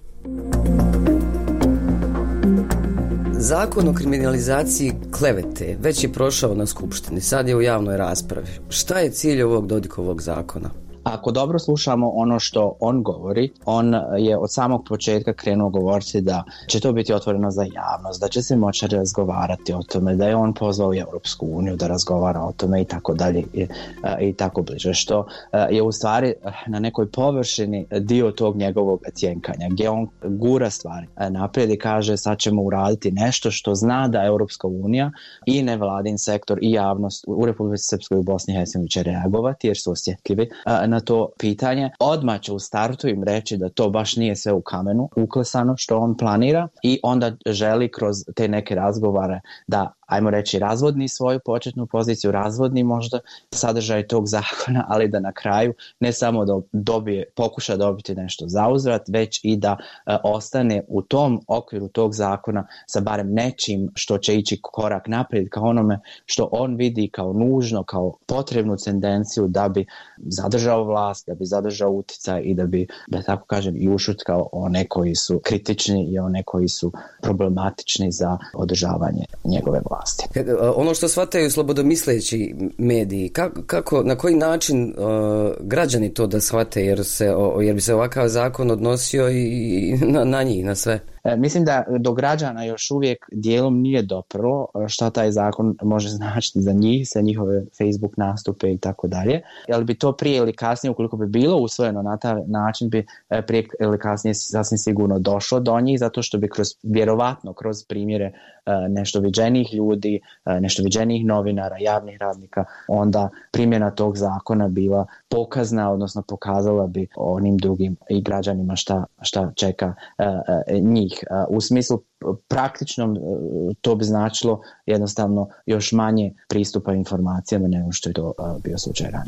Zakon o kriminalizaciji klevete već je prošao na skupštini, sad je u javnoj raspravi. Šta je cilj ovog Dodikovog zakona? Ako dobro slušamo ono što on govori, on je od samog početka krenuo govoriti da će to biti otvoreno za javnost, da će se moći razgovarati o tome, da je on pozvao Europsku uniju da razgovara o tome i tako dalje i, i tako bliže, što je u stvari na nekoj površini dio tog njegovog cjenkanja, gdje on gura stvari naprijed i kaže sad ćemo uraditi nešto što zna da Europska unija i nevladin sektor i javnost u Republici Srpskoj i Bosni i Hercegovini će reagovati jer su osjetljivi na to pitanje. Odmah će u startu im reći da to baš nije sve u kamenu uklesano što on planira, i onda želi kroz te neke razgovore da, ajmo reći, razvodni svoju početnu poziciju, razvodni možda sadržaj tog zakona, ali da na kraju ne samo da dobije, pokuša dobiti nešto zauzvrat, već i da e, ostane u tom okviru tog zakona sa barem nečim što će ići korak naprijed ka onome što on vidi kao nužno, kao potrebnu tendenciju da bi zadržao vlast, da bi zadržao utjecaj i da bi, da tako kažem, i ušutkao one koji su kritični i one koji su problematični za održavanje njegove vlasti. Ono što shvataju slobodomisleći mediji, kako, kako na koji način uh, građani to da shvate, jer, se, o, jer bi se ovakav zakon odnosio i na, na njih, na sve? E, mislim da do građana još uvijek dijelom nije doprlo šta taj zakon može značiti za njih, za njihove Facebook nastupe i tako dalje. Ali bi to prije ili kasnije, ukoliko bi bilo usvojeno na taj način, bi prije ili kasnije sasvim sigurno došlo do njih, zato što bi kroz, vjerovatno kroz primjere nešto viđenijih ljudi, nešto viđenijih novinara, javnih radnika, onda primjena tog zakona bila pokazna, odnosno pokazala bi onim drugim i građanima šta, šta čeka njih. U smislu praktičnom to bi značilo jednostavno još manje pristupa informacijama nego što je to bio slučaj ranije.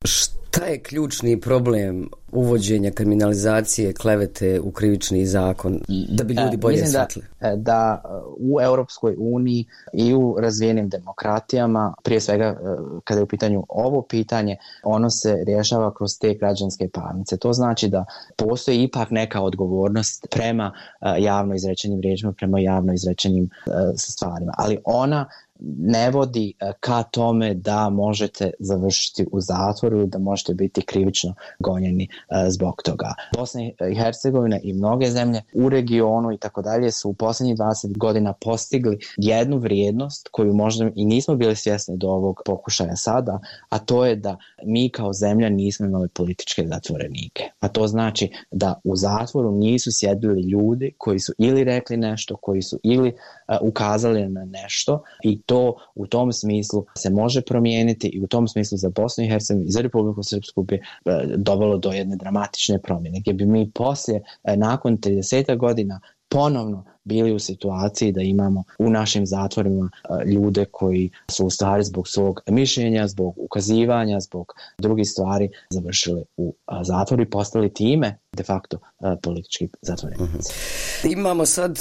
Šta je ključni problem uvođenja kriminalizacije klevete u krivični zakon, da bi ljudi bolje shvatili? Da, da u Europskoj uniji i u razvijenim demokratijama, prije svega kada je u pitanju ovo pitanje, ono se rješava kroz te građanske parnice. To znači da postoji ipak neka odgovornost prema javno izrečenim riječima, prema javno izrečenim stvarima, ali ona ne vodi ka tome da možete završiti u zatvoru, da možete biti krivično gonjeni zbog toga. Bosna i Hercegovina i mnoge zemlje u regionu i tako dalje su u posljednjih dvadeset godina postigli jednu vrijednost koju možda i nismo bili svjesni do ovog pokušaja sada, a to je da mi kao zemlja nismo imali političke zatvorenike. A to znači da u zatvoru nisu sjedili ljudi koji su ili rekli nešto, koji su ili uh, ukazali na nešto, i to u tom smislu se može promijeniti, i u tom smislu za Bosnu i Hercegovinu i za Republiku Srpsku bi uh, dovelo do jedne dramatične promjene, gdje bi mi poslije, uh, nakon trideset godina ponovno bili u situaciji da imamo u našim zatvorima ljude koji su u stvari zbog svog mišljenja, zbog ukazivanja, zbog drugih stvari završili u zatvoru i postali time de facto politički zatvorenici. Uh-huh. Imamo sad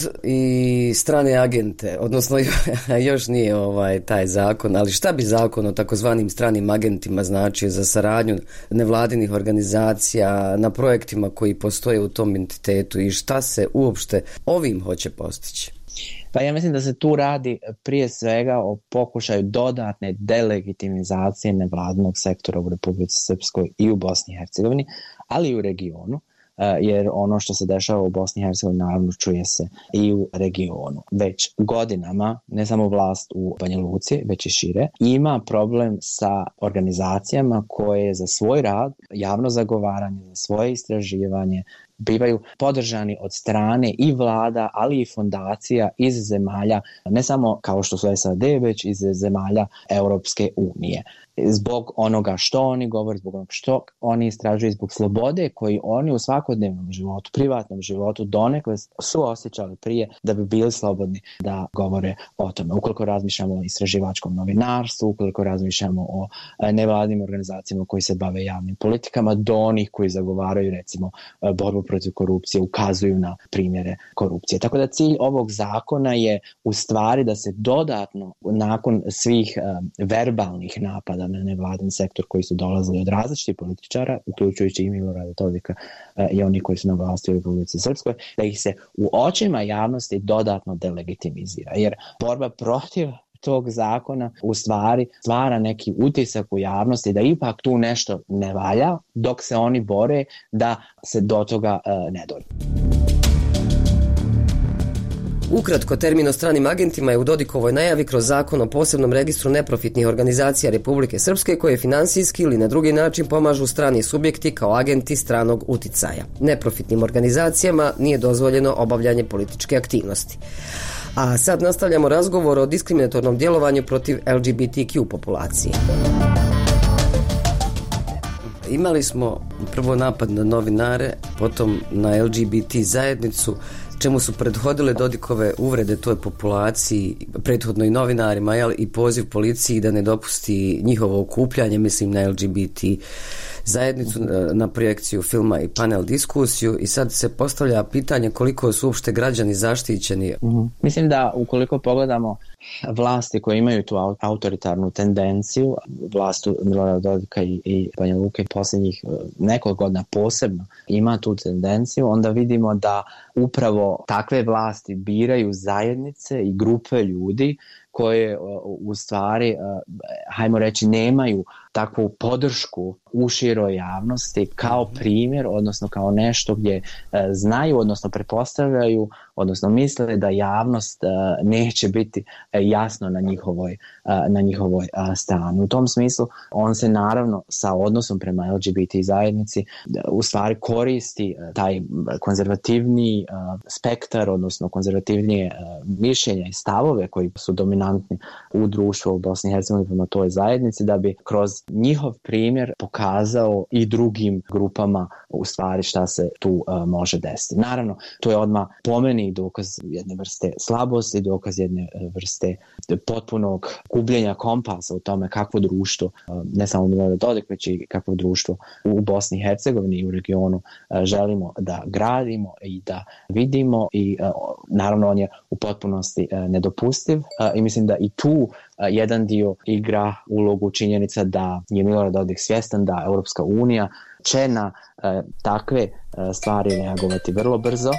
i strane agente, odnosno još nije ovaj taj zakon, ali šta bi zakon o takozvanim stranim agentima značio za saradnju nevladinih organizacija na projektima koji postoje u tom entitetu i šta se uopšte ovim hoće postići? Pa ja mislim da se tu radi prije svega o pokušaju dodatne delegitimizacije nevladinog sektora u Republici Srpskoj i u Bosni i Hercegovini, ali i u regionu, jer ono što se dešava u Bosni i Hercegovini naravno čuje se i u regionu. Već godinama, ne samo vlast u Banja Luci, već i šire, ima problem sa organizacijama koje za svoj rad, javno zagovaranje, za svoje istraživanje bivaju podržani od strane i vlada, ali i fondacija iz zemalja, ne samo kao što su S A D, već iz zemalja Europske unije. Zbog onoga što oni govore, zbog onoga što oni istražuju, zbog slobode koji oni u svakodnevnom životu, privatnom životu donekle su osjećali prije da bi bili slobodni da govore o tome. Ukoliko razmišljamo o istraživačkom novinarstvu, ukoliko razmišljamo o nevladnim organizacijama koji se bave javnim politikama, do onih koji zagovaraju recimo borbu protiv korupcije, ukazuju na primjere korupcije. Tako da cilj ovog zakona je u stvari da se dodatno nakon svih um, verbalnih napada na nevladin sektor koji su dolazili od različitih političara, uključujući i Milorada Dodika uh, i oni koji su na vlasti u Republici Srpskoj, da ih se u očima javnosti dodatno delegitimizira. Jer borba protiv tog zakona u stvari stvara neki utisak u javnosti da ipak tu nešto ne valja, dok se oni bore da se do toga uh, ne dođe. Ukratko, termin o stranim agentima je u Dodikovoj najavi kroz zakon o posebnom registru neprofitnih organizacija Republike Srpske koje finansijski ili na drugi način pomažu strani subjekti kao agenti stranog uticaja. Neprofitnim organizacijama nije dozvoljeno obavljanje političke aktivnosti. A sad nastavljamo razgovor o diskriminatornom djelovanju protiv L G B T Q populacije. Imali smo prvo napad na novinare, potom na L G B T zajednicu, čemu su prethodile Dodikove uvrede toj populaciji, prethodno i novinarima, jel, i poziv policiji da ne dopusti njihovo okupljanje, mislim na L G B T zajednicu, na projekciju filma i panel diskusiju, i sad se postavlja pitanje koliko su uopšte građani zaštićeni. Mm-hmm. Mislim da ukoliko pogledamo vlasti koje imaju tu autoritarnu tendenciju, vlastu Milorada Dodika i, i Banja Luke posljednjih nekoliko godina posebno ima tu tendenciju, onda vidimo da upravo takve vlasti biraju zajednice i grupe ljudi koje u stvari, hajmo reći, nemaju takvu podršku u široj javnosti kao primjer, odnosno kao nešto gdje znaju, odnosno pretpostavljaju, odnosno misle da javnost neće biti jasno na njihovoj, na njihovoj strani. U tom smislu on se naravno sa odnosom prema L G B T zajednici u stvari koristi taj konzervativni spektar, odnosno konzervativnije mišljenja i stavove koji su dominantni u društvu u Bosni i Hercegovini prema toj zajednici, da bi kroz njihov primjer pokazao i drugim grupama u stvari šta se tu uh, može desiti. Naravno, to je odmah po meni i dokaz jedne vrste slabosti, dokaz jedne vrste potpunog gubljenja kompasa u tome kakvo društvo, ne samo Milorad Dodik, već i kakvo društvo u Bosni i Hercegovini i u regionu želimo da gradimo i da vidimo i naravno on je u potpunosti nedopustiv i mislim da i tu jedan dio igra ulogu činjenica da je Milorad Dodik svjestan da Europska unija će na takve stvari reagovati vrlo brzo.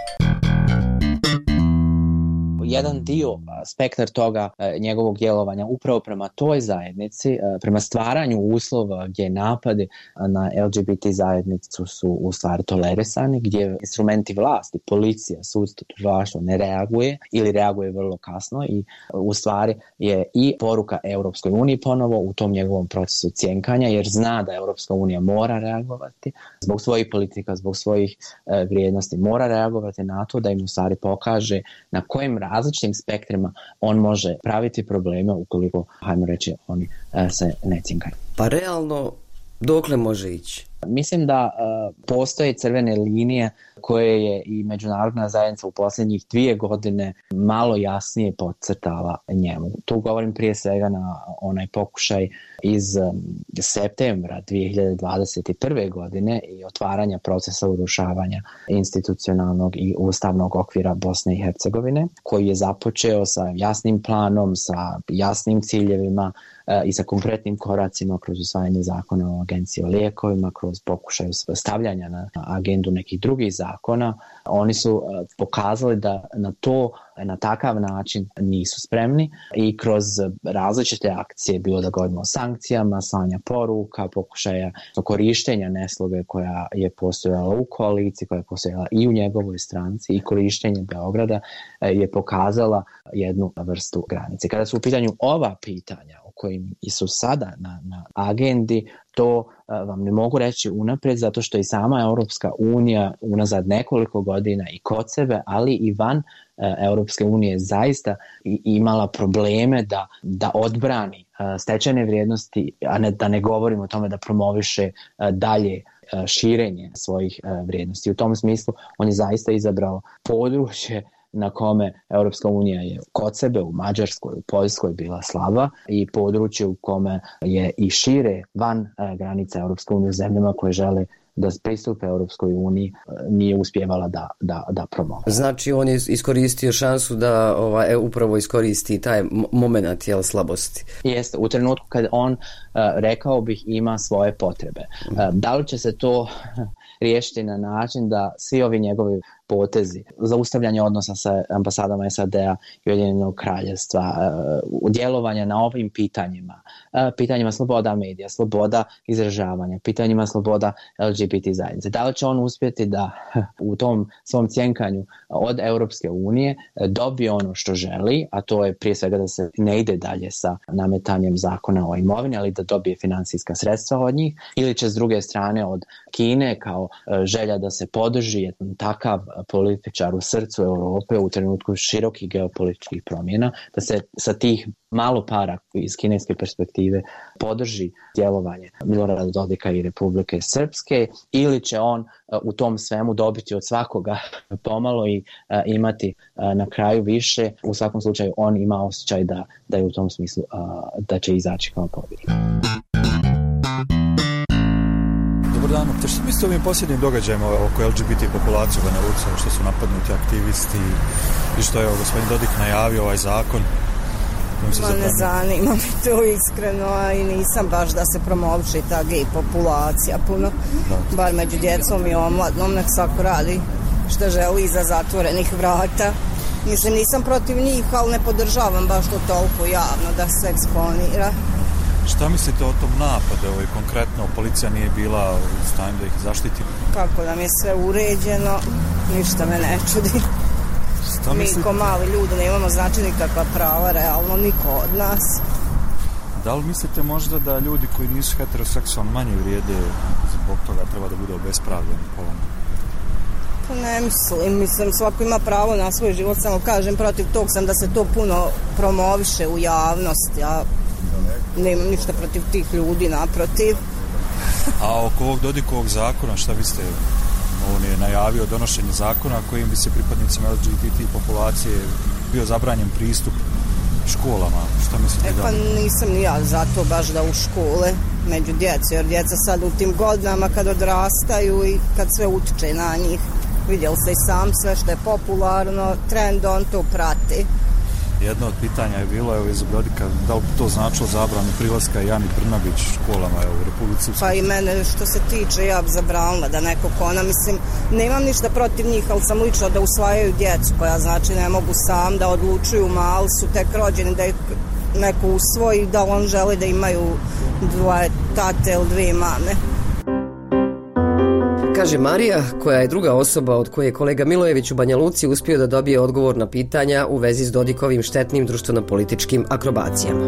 Jedan dio, spektar toga njegovog djelovanja upravo prema toj zajednici, prema stvaranju uslova gdje napadi na L G B T zajednicu su u stvari tolerisani, gdje instrumenti vlasti, policija, sudstvo, tužilaštvo ne reaguje ili reaguje vrlo kasno i u stvari je i poruka Europskoj uniji ponovo u tom njegovom procesu cjenkanja, jer zna da Europska unija mora reagovati zbog svojih politika, zbog svojih e, vrijednosti, mora reagovati na to da im u stvari pokaže na kojim različitim spektrima on može praviti probleme ukoliko, hajmo reći, oni e, se ne cinkaju. Pa realno, dokle može ići? Mislim da uh, postoje crvene linije koje je i međunarodna zajednica u posljednjih dvije godine malo jasnije podcrtala njemu. Tu govorim prije svega na onaj pokušaj iz um, septembra dvije hiljade dvadeset prve godine i otvaranja procesa urušavanja institucionalnog i ustavnog okvira Bosne i Hercegovine, koji je započeo sa jasnim planom, sa jasnim ciljevima uh, i sa konkretnim koracima kroz usvajanje zakona o agenciji o lijekovima, kroz pokušaju stavljanja na agendu nekih drugih zakona. Oni su uh, pokazali da na to, na takav način nisu spremni i kroz različite akcije, bilo da govorimo o sankcijama, slanja poruka, pokušaja korištenja nesloge koja je postojala u koaliciji, koja je postojala i u njegovoj stranci i korištenje Beograda uh, je pokazala jednu vrstu granice. Kada su u pitanju ova pitanja o kojim su sada na, na agendi, to uh, vam ne mogu reći unaprijed zato što i sama Europska unija unazad nekoliko godina i kod sebe, ali i van uh, Europske unije zaista i, imala probleme da, da odbrani uh, stečene vrijednosti, a ne, da ne govorimo o tome da promoviše uh, dalje uh, širenje svojih uh, vrijednosti. U tom smislu on je zaista izabrao područje na kome Europska unija je kod sebe u Mađarskoj, u Poljskoj bila slaba i područje u kome je i šire van uh, granica Europske unije u zemljama koje žele da pristupe Europskoj uniji nije uspjevala da, da, da promovi. Znači on je iskoristio šansu da ovaj, upravo iskoristi taj moment jel, slabosti. Jeste, u trenutku kad on, uh, rekao bih, ima svoje potrebe. Uh, da li će se to riješiti na način da svi ovi njegovi potezi, zaustavljanje odnosa sa ambasadama S A D-a i Ujedinjenog kraljevstva, uh, djelovanja na ovim pitanjima, uh, pitanjima sloboda medija, sloboda izražavanja, pitanjima sloboda L G B T zajednice. Da li će on uspjeti da u tom svom cjenkanju od Europske unije dobije ono što želi, a to je prije svega da se ne ide dalje sa nametanjem zakona o imovini, ali da dobije financijska sredstva od njih, ili će s druge strane od Kine kao želja da se podrži jedan takav političar u srcu Europe u trenutku širokih geopolitičkih promjena, da se sa tih malo para iz kineske perspektive podrži djelovanje Milorada Dodika i Republike Srpske, ili će on uh, u tom svemu dobiti od svakoga pomalo i uh, imati uh, na kraju više. U svakom slučaju on ima osjećaj da, da je u tom smislu uh, da će izaći kao pobjednik. Dobar dan, te što mislite o ovim posljednjim događajima oko L G B T populacije u Banja Luci, što su napadnuti aktivisti i što je gospodin Dodik najavio ovaj zakon? Ma ne zanima mi to iskreno, a i nisam baš da se promoviše ta gej populacija puno, da. Bar među djecom i omladnom, nek svako radi što želi iza zatvorenih vrata. Mislim, nisam protiv njih, ali ne podržavam baš to toliko javno da se eksponira. Šta mislite o tom napadu? Ovo je konkretno, policija nije bila u stanju da ih zaštiti? Kako nam je sve uređeno, ništa me ne čudi. Šta mi ko mali ljudi ne imamo znači nikakva prava, realno niko od nas. Da li mislite možda da ljudi koji nisu heteroseksualni manje vrijede zbog toga treba da budu obespravljeni polom? Pa ne mislim, mislim svako ima pravo na svoj život, samo kažem protiv tog sam da se to puno promoviše u javnosti, ja nemam ništa protiv tih ljudi, naprotiv. A oko ovog Dodikovog zakona šta biste On je najavio donošenje zakona kojim bi se pripadnicima L G B T populacije bio zabranjen pristup školama. Šta mislite? E pa nisam ni ja zato baš da u škole među djecu, jer djeca sad u tim godinama kad odrastaju i kad sve utiče na njih. Vidjeli ste i sam sve što je popularno, trend, on to prati. Jedno od pitanja je bilo, evo iz Brodika, da li bi to značilo zabranu prilaska Jani Brnabić školama evo, u Republici Srpskoj? Pa i mene što se tiče, ja bi zabranila da neko kona, mislim, nemam ništa protiv njih, ali sam lično da usvajaju djecu koja znači ne mogu sam da odlučuju, mali su tek rođeni, da ih neko usvoji, da on želi da imaju dvoje tate ili dvije mame. Kaže Marija, koja je druga osoba od koje je kolega Milojević u Banja Luci uspio da dobije odgovor na pitanja u vezi s Dodikovim štetnim društveno-političkim akrobacijama.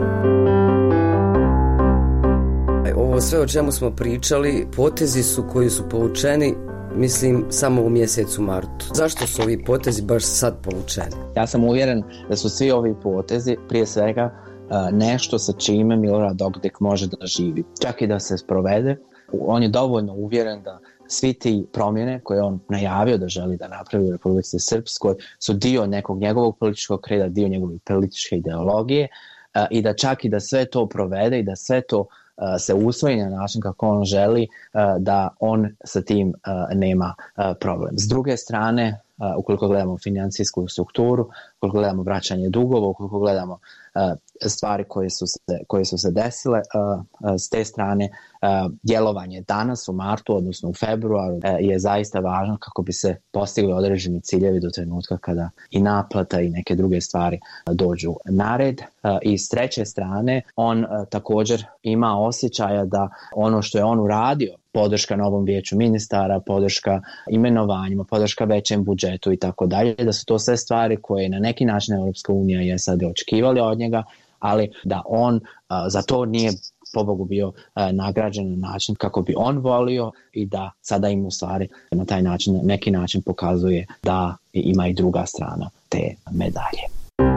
Ovo sve o čemu smo pričali, potezi su koji su povučeni, mislim, samo u mjesecu martu. Zašto su ovi potezi baš sad povučeni? Ja sam uvjeren da su svi ovi potezi, prije svega, nešto sa čime Milorad Dodik može da živi. Čak i da se sprovede, on je dovoljno uvjeren da svi ti promjene koje on najavio da želi da napravi u Republici Srpskoj su dio nekog njegovog političkog kreda, dio njegove političke ideologije uh, i da čak i da sve to provede i da sve to uh, se usvoji na način kako on želi, uh, da on sa tim uh, nema uh, problem. S druge strane, uh, ukoliko gledamo financijsku strukturu, ukoliko gledamo vraćanje dugova, ukoliko gledamo uh, stvari koje su se, koje su se desile, uh, uh, s te strane uh, djelovanje danas u martu, odnosno u februaru, uh, je zaista važno kako bi se postigli određeni ciljevi do trenutka kada i naplata i neke druge stvari uh, dođu na red. Uh, I s treće strane, on uh, također ima osjećaja da ono što je on uradio, podrška novom vijeću ministara, podrška imenovanjima, podrška većem budžetu i tako dalje, da su to sve stvari koje na neki način Europska unija je sad očekivali od njega, ali da on uh, za to nije pobogu bio uh, nagrađen na način kako bi on volio i da sada im u stvari na taj način, na neki način pokazuje da ima i druga strana te medalje.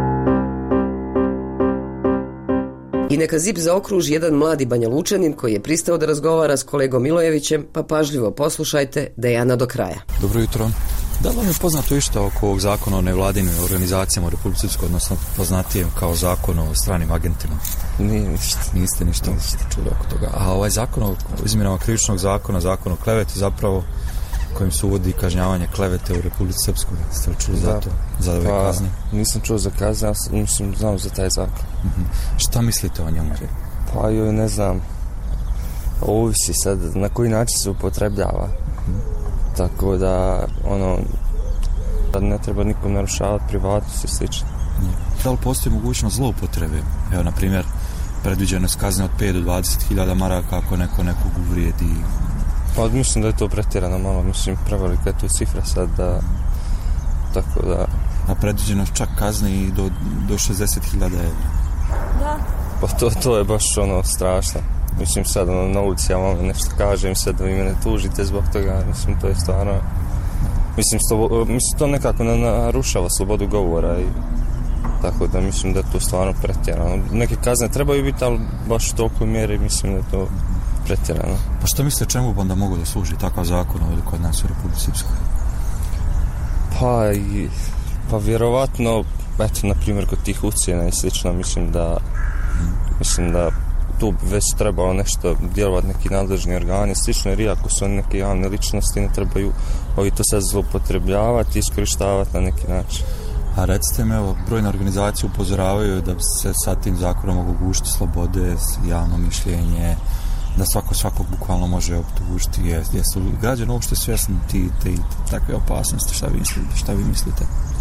I neka zip zaokruži jedan mladi Banja Lučanin koji je pristao da razgovara s kolegom Milojevićem, pa pažljivo poslušajte Dejana do kraja. Dobro jutro. Da li vam je poznato išta oko ovog zakona o nevladinim organizacijama u Republici Srpskoj, odnosno poznatijem kao zakon o stranim agentima? Nije ništa. Niste ništa, ništa čuli oko toga. A ovaj zakon o izmjenama krivičnog zakona, zakon o kleveti zapravo kojim se uvodi kažnjavanje klevete u Republici Srpskoj. Ste li čuli da, za to? Za ove pa, kazne? Nisam čuo za kazne, ali nisam znao za taj zakon. Uh-huh. Šta mislite o njemu? Pa joj, ne znam. Ovisi sad na koji način se upotrebljava. Uh-huh. Tako da, ono, da ne treba nikom narušavati privatnost i slično. Uh-huh. Da li postoji mogućnost zloupotrebe? Evo, na primjer, predviđene su kazne od pet do dvadeset hiljada maraka ako neko nekog uvrijedi. Pa mislim da je to pretjerano malo, mislim prevelika je to cifra sad da, tako da... A predviđeno čak kazne i do, do šezdeset hiljada evra. Da. Pa to, to je baš ono strašno. Mislim sad ono, na ulici ja vam nešto kažem sad da vi mene tužite zbog toga, mislim to je stvarno... Mislim, slobo, mislim to nekako narušava slobodu govora i tako da mislim da je to stvarno pretjerano. Neke kazne trebaju biti, ali baš u tolikoj mjeri mislim da je to pretjerano. Pa što mislite čemu bi onda mogu da služi takav zakon ovdje kod nas u Republici Srpskoj? Pa, i, pa vjerovatno, eto, na primjer, kod tih ucjena i slično, mislim da, hmm. mislim da tu bi već trebalo nešto djelovati neki nadležni organi, slično, jer iako su neke javne ličnosti, ne trebaju ovi to sad zloupotrebljavati i iskorištavati na neki način. A recite mi, evo, brojne organizacije upozoravaju da se sad tim zakonom mogu gušiti slobode, javno mišljenje, da svako svakog bukvalno može optužiti. Jesu građani uopšte svjesni ti, te, takve opasnosti? Šta vi mislite? Šta vi mislite?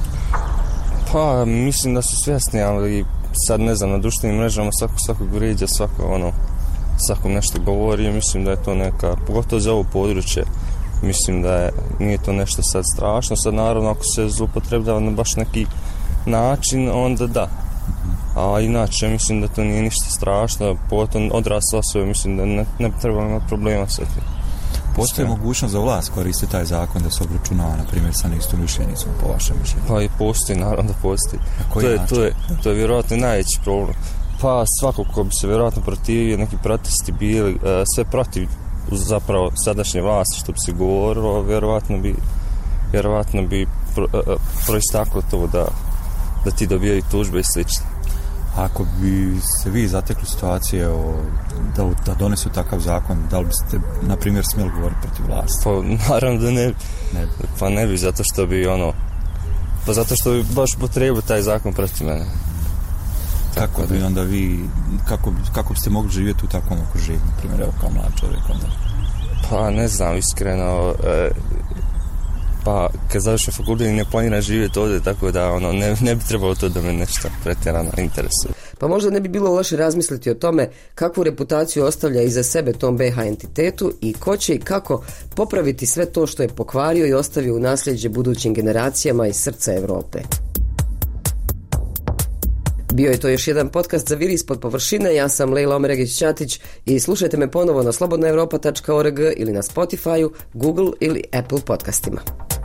Pa, mislim da su svjesni, ali sad ne znam, na društvenim mrežama svako svakog vrijeđa, svako ono, svakom nešto govori, mislim da je to neka, pogotovo za ovo područje, mislim da je, nije to nešto sad strašno. Sad naravno ako se zloupotrebljava na baš neki način, onda da. A inače mislim da to nije ništa strašno, pogotovo odrasla osoba, mislim da ne, ne treba imati problema sa tim. Postoji mogućnost za vlast koristiti taj zakon da se obračunava, na primjer, sa neistomišljenicima, po vašem mišljenju? Pa i postoji, naravno da postoji. To je, to, je, to je vjerojatno najveći problem. Pa svako ko bi se vjerojatno protivio, neki protesti bili, sve protiv zapravo sadašnje vlasti što bi se govorilo, vjerovatno bi, vjerovatno bi pro, proistaklo to da, da ti dobijaju tužbe i slično. Ako bi se vi zatekli situacije o, da, da donesu takav zakon, da li biste, na primjer, smjeli govoriti protiv vlasti? Pa naravno da ne bi. Ne bi. Pa ne bi, zato što bi ono... Pa zato što bi baš potrebio taj zakon protiv mene. Kako bi onda vi, kako, kako biste mogli živjeti u takvom okruženju, na primjer, evo kao mlad čovjek onda? Pa ne znam, iskreno... E, pa kad završim fakultet ne planiram živjeti ovdje, tako da ono, ne, ne bi trebalo to da me nešto pretjerano interesuje. Pa možda ne bi bilo loše razmisliti o tome kakvu reputaciju ostavlja iza sebe tom be ha entitetu i ko će i kako popraviti sve to što je pokvario i ostavio u nasljeđe budućim generacijama iz srca Europe. Bio je to još jedan podcast za Viri ispod površine. Ja sam Lejla Omeregić-Ćatić i slušajte me ponovo na slobodna europa tačka org ili na Spotify, Google ili Apple podcastima.